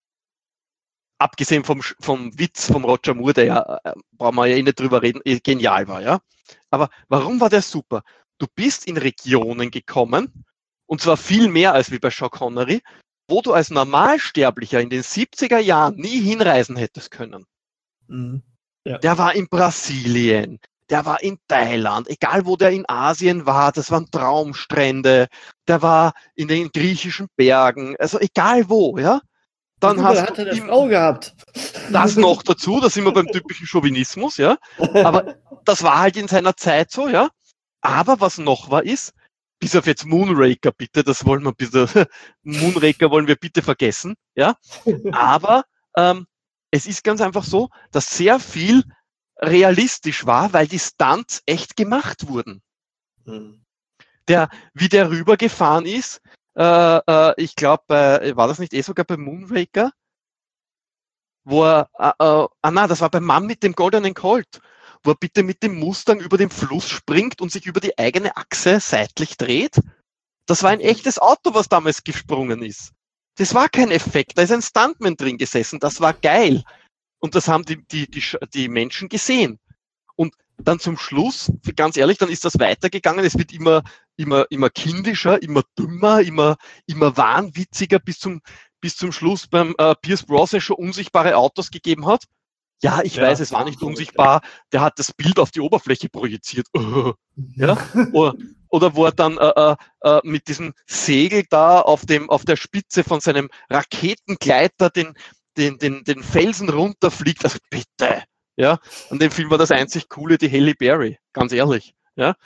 Abgesehen vom Witz vom Roger Moore, der ja, brauchen wir ja nicht drüber reden, genial war, ja. Aber warum war der super? Du bist in Regionen gekommen, Und zwar viel mehr als wie bei Sean Connery, wo du als Normalsterblicher in den 70er Jahren nie hinreisen hättest können. Mhm. Ja. Der war in Brasilien, der war in Thailand, egal wo der in Asien war, das waren Traumstrände, der war in den griechischen Bergen, also egal wo, ja. Dann Überall hast hat du er eine ihm Frau gehabt. das noch dazu, da sind wir beim typischen Chauvinismus, ja. Aber das war halt in seiner Zeit so, ja. Aber was noch war ist, bis auf jetzt Moonraker bitte, das wollen wir bitte, Moonraker wollen wir bitte vergessen, ja. Aber es ist ganz einfach so, dass sehr viel realistisch war, weil die Stunts echt gemacht wurden. Mhm. Wie der rübergefahren ist, ich glaube, war das nicht sogar bei Moonraker? Wo er, das war beim Mann mit dem goldenen Colt, wo er bitte mit dem Mustang über den Fluss springt und sich über die eigene Achse seitlich dreht. Das war ein echtes Auto, was damals gesprungen ist. Das war kein Effekt, da ist ein Stuntman drin gesessen, das war geil. Und das haben die Menschen gesehen. Und dann zum Schluss, ganz ehrlich, dann ist das weitergegangen, es wird immer kindischer, immer dümmer, immer wahnwitziger, bis zum Schluss beim Pierce Brosnan schon unsichtbare Autos gegeben hat. Ja, ich weiß, es war nicht unsichtbar, der hat das Bild auf die Oberfläche projiziert. Ja? Oder wo er dann mit diesem Segel da auf der Spitze von seinem Raketengleiter den Felsen runterfliegt. Also bitte. Ja? An dem Film war das einzig Coole die Halle Berry, ganz ehrlich. Ja?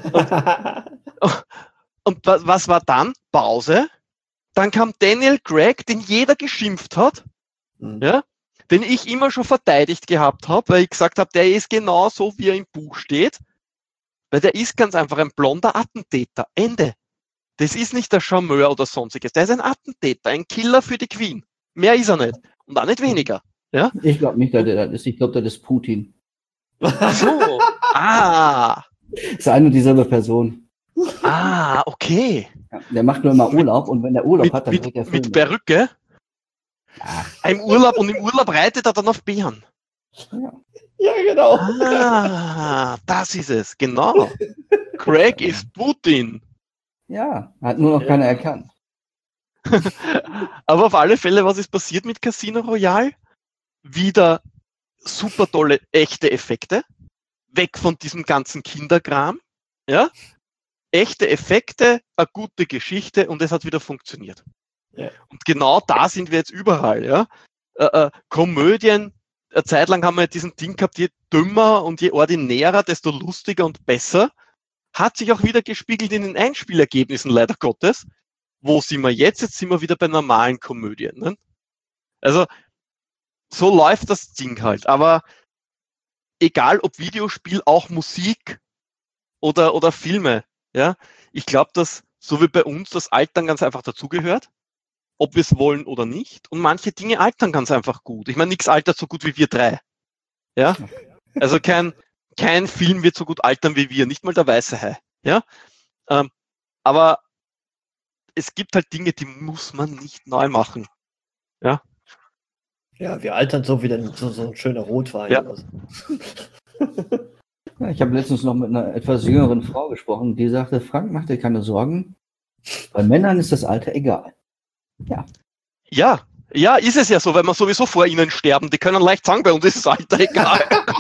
Und was war dann? Pause. Dann kam Daniel Craig, den jeder geschimpft hat. Ja? Den ich immer schon verteidigt gehabt habe, weil ich gesagt habe, der ist genau so, wie er im Buch steht, weil der ist ganz einfach ein blonder Attentäter. Ende. Das ist nicht der Charmeur oder sonstiges. Der ist ein Attentäter, ein Killer für die Queen. Mehr ist er nicht. Und auch nicht weniger. Ja? Ich glaube nicht, dass der das ist. Ich glaube, das ist Putin. Ach so. Ah. Das ist eine und dieselbe Person. Ah, okay. Ja, der macht nur immer Urlaub und wenn der Urlaub hat, dann dreht er Filme. Mit Perücke? Im Urlaub und im Urlaub reitet er dann auf Bären. Ja, genau. Ah, das ist es, genau. Craig ist Putin. Ja, hat nur noch keiner erkannt. Aber auf alle Fälle, was ist passiert mit Casino Royale? Wieder super tolle, echte Effekte. Weg von diesem ganzen Kinderkram. Ja? Echte Effekte, eine gute Geschichte und es hat wieder funktioniert. Ja. Und genau da sind wir jetzt überall. Ja? Komödien, eine Zeit lang haben wir diesen Ding gehabt, je dümmer und je ordinärer, desto lustiger und besser. Hat sich auch wieder gespiegelt in den Einspielergebnissen, leider Gottes. Wo sind wir jetzt? Jetzt sind wir wieder bei normalen Komödien. Ne? Also, so läuft das Ding halt. Aber egal ob Videospiel, auch Musik oder Filme. Ja? Ich glaube, dass, so wie bei uns, das Altern ganz einfach dazugehört. Ob wir es wollen oder nicht. Und manche Dinge altern ganz einfach gut. Ich meine, nichts altert so gut wie wir drei. Ja? Also kein Film wird so gut altern wie wir, nicht mal der Weiße Hai. Ja? Aber es gibt halt Dinge, die muss man nicht neu machen. Ja? Ja, wir altern so wie so ein schöner Rotwein. Ja. Ja, ich habe letztens noch mit einer etwas jüngeren Frau gesprochen, die sagte, Frank, mach dir keine Sorgen. Bei Männern ist das Alter egal. Ja. Ja, ist es ja so, weil wir sowieso vor ihnen sterben. Die können leicht sagen, bei uns ist das Alter egal.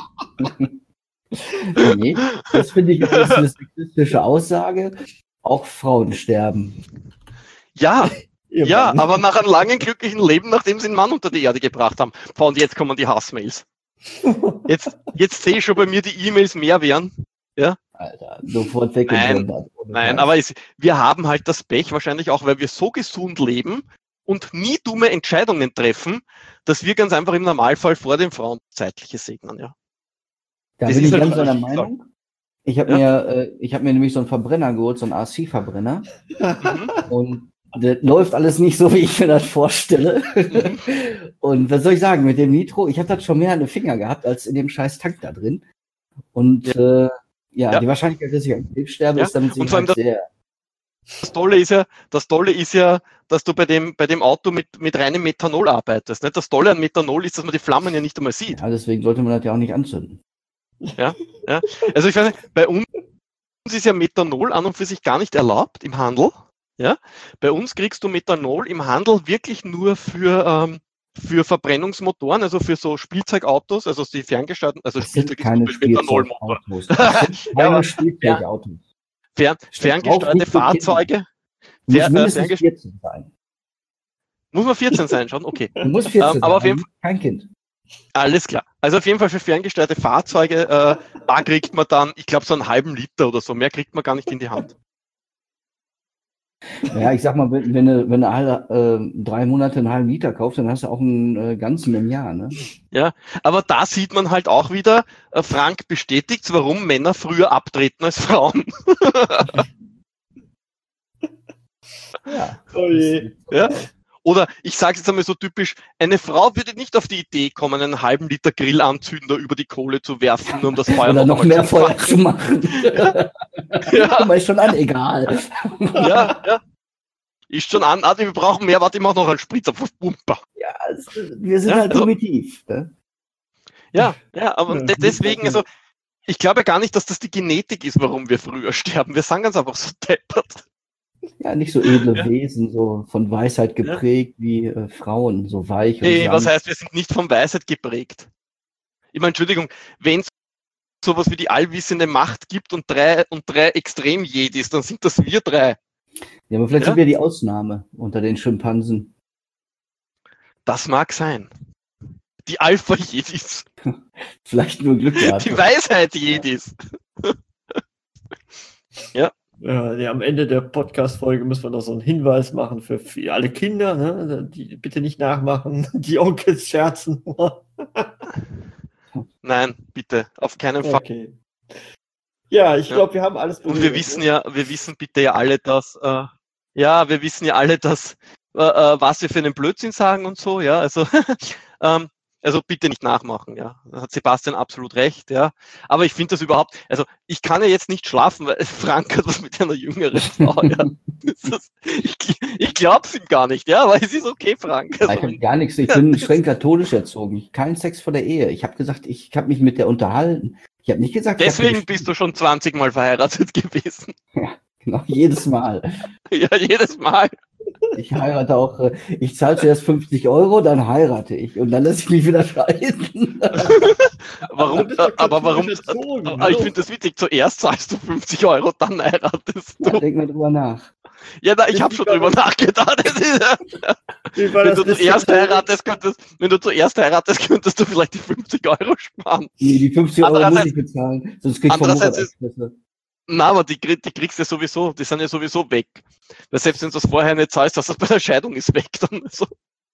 Nee, das finde ich ist eine sexistische Aussage. Auch Frauen sterben. Ja, aber nach einem langen, glücklichen Leben, nachdem sie einen Mann unter die Erde gebracht haben. Und jetzt kommen die Hassmails. Jetzt sehe ich schon bei mir die E-Mails mehr werden. Ja? Alter, sofort weg. Nein, aber wir haben halt das Pech, wahrscheinlich auch, weil wir so gesund leben und nie dumme Entscheidungen treffen, dass wir ganz einfach im Normalfall vor den Frauen Zeitliche segnen. Ja. Da Das bin ist ich halt ganz seiner richtig Meinung. Ich habe mir nämlich so einen Verbrenner geholt, so einen RC-Verbrenner. Und das läuft alles nicht so, wie ich mir das vorstelle. Und was soll ich sagen, mit dem Nitro, ich habe das schon mehr an den Finger gehabt, als in dem scheiß Tank da drin. Und die Wahrscheinlichkeit, dass ich am Krebs sterbe, ist damit und vor allem sehr... Das Tolle ist ja, dass du bei dem Auto mit reinem Methanol arbeitest. Nicht? Das Tolle an Methanol ist, dass man die Flammen ja nicht einmal sieht. Ja, deswegen sollte man das ja auch nicht anzünden. Ja. Also ich weiß nicht, bei uns ist ja Methanol an und für sich gar nicht erlaubt im Handel. Ja? Bei uns kriegst du Methanol im Handel wirklich nur für Verbrennungsmotoren, also für so Spielzeugautos, also die ferngesteuerten, also Das sind Spielzeug ist keine zum Beispiel Methanolmotor. Spielzeugautos. Das sind keine Spielzeugautos. Ferngesteuerte Fahrzeuge. Du musst mindestens 14 sein. Muss man 14 sein schon? Okay. Du musst 14 aber sein, auf jeden Fall, kein Kind. alles klar. Also auf jeden Fall für ferngesteuerte Fahrzeuge, da kriegt man dann, ich glaube, so einen halben Liter oder so. Mehr kriegt man gar nicht in die Hand. Ja, ich sag mal, wenn du alle 3 Monate einen halben Liter kaufst, dann hast du auch einen ganzen im Jahr, ne? Ja, aber da sieht man halt auch wieder, Frank bestätigt, warum Männer früher abtreten als Frauen. Ja. Oh je. Ja? Oder ich sage jetzt einmal so typisch, eine Frau würde nicht auf die Idee kommen, einen halben Liter Grillanzünder über die Kohle zu werfen, nur um das Feuer Oder noch einmal mehr Feuer zu machen. Ja. Guck mal, ist schon an, egal. Ja. Ist schon an, wir brauchen mehr, warte, ich mach noch einen Spritzer. Pumper. Ja, wir sind Ja, halt also- primitiv. Ne? Ja, aber Ja, deswegen, also, ich glaube gar nicht, dass das die Genetik ist, warum wir früher sterben. Wir sagen ganz einfach so deppert. Ja, nicht so edle Wesen, so von Weisheit geprägt wie Frauen, so weich und Nee, was sanft. heißt, wir sind nicht von Weisheit geprägt? Ich meine, Entschuldigung, wenn es sowas wie die allwissende Macht gibt und drei Extrem-Jedis, dann sind das wir 3. Ja, aber vielleicht Ja? sind wir die Ausnahme unter den Schimpansen. Das mag sein. Die Alpha-Jedis. Vielleicht nur Glück gehabt. Die Weisheit-Jedis. Ja, am Ende der Podcast-Folge müssen wir noch so einen Hinweis machen für alle Kinder, ne? Die bitte nicht nachmachen, die Onkels scherzen nur. Nein, bitte, auf keinen Fall. Okay. Ja, ich Ja. glaube, wir haben alles Und wir wissen bitte ja alle, dass, was wir für einen Blödsinn sagen und so, ja, also, also bitte nicht nachmachen, ja. Da hat Sebastian absolut recht, ja. Aber ich finde das überhaupt, also ich kann ja jetzt nicht schlafen, weil Frank hat was mit einer jüngeren Frau, ja. Ich glaub's ihm gar nicht, ja, aber es ist okay, Frank. Ich habe gar nichts. Ich bin streng katholisch erzogen. Kein Sex vor der Ehe. Ich habe gesagt, ich habe mich mit der unterhalten. Ich habe nicht gesagt, Deswegen bist du schon 20 Mal verheiratet gewesen. Genau, jedes Mal. Ja, jedes Mal. Ich heirate auch, ich zahle zuerst 50 €, dann heirate ich und dann lasse ich mich wieder scheiden. Warum? bist du Aber warum? katholisch erzogen, Ich hallo? finde das witzig. Zuerst zahlst du 50 €, dann heiratest Ja, du. denk mal drüber nach. Ja, ich habe schon drüber nachgedacht. Wie war Wenn das du zuerst heiratest, könntest du vielleicht die 50 € sparen. Nee, die 50 € muss Andererseits- ich bezahlen, sonst krieg ich vom andererseits Mutter ist- Expresse. Na, aber die kriegst du ja sowieso, die sind ja sowieso weg. Weil selbst wenn du das vorher nicht zahlst, dass das bei der Scheidung ist weg. Dann so.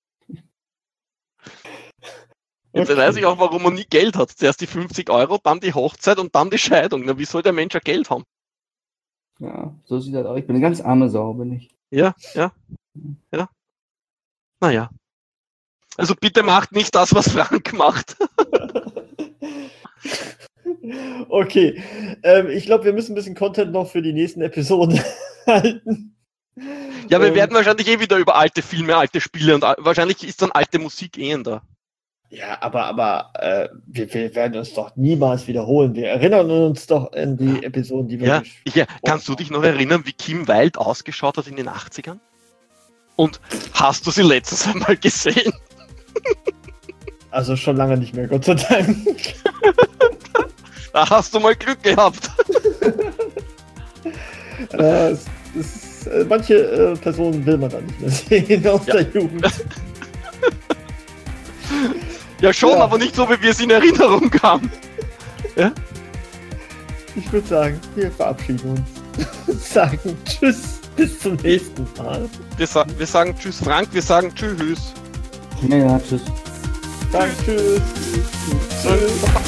Jetzt Okay. weiß ich auch, warum man nie Geld hat. Zuerst die 50 €, dann die Hochzeit und dann die Scheidung. Na, wie soll der Mensch ja Geld haben? Ja, so sieht das aus. Ich bin eine ganz arme Sau, bin ich. Ja. Naja. Also bitte macht nicht das, was Frank macht. Okay, ich glaube, wir müssen ein bisschen Content noch für die nächsten Episoden halten. Ja, wir werden wahrscheinlich wieder über alte Filme, alte Spiele und wahrscheinlich ist dann alte Musik da. Ja, aber wir werden uns doch niemals wiederholen. Wir erinnern uns doch an die Episoden, die wir Ja, kannst du dich noch erinnern, wie Kim Wilde ausgeschaut hat in den 80ern? Und hast du sie letztes einmal gesehen? Also schon lange nicht mehr, Gott sei Dank. Da hast du mal Glück gehabt. Manche Personen will man dann nicht mehr sehen aus Ja. der Jugend. Ja schon, Ja. aber nicht so, wie wir es in Erinnerung haben. Ich würde sagen, wir verabschieden uns und sagen Tschüss, bis zum nächsten Mal. Wir sagen Tschüss Frank, wir sagen Tschüss. Ja, tschüss. Sagen Tschüss. Tschüss.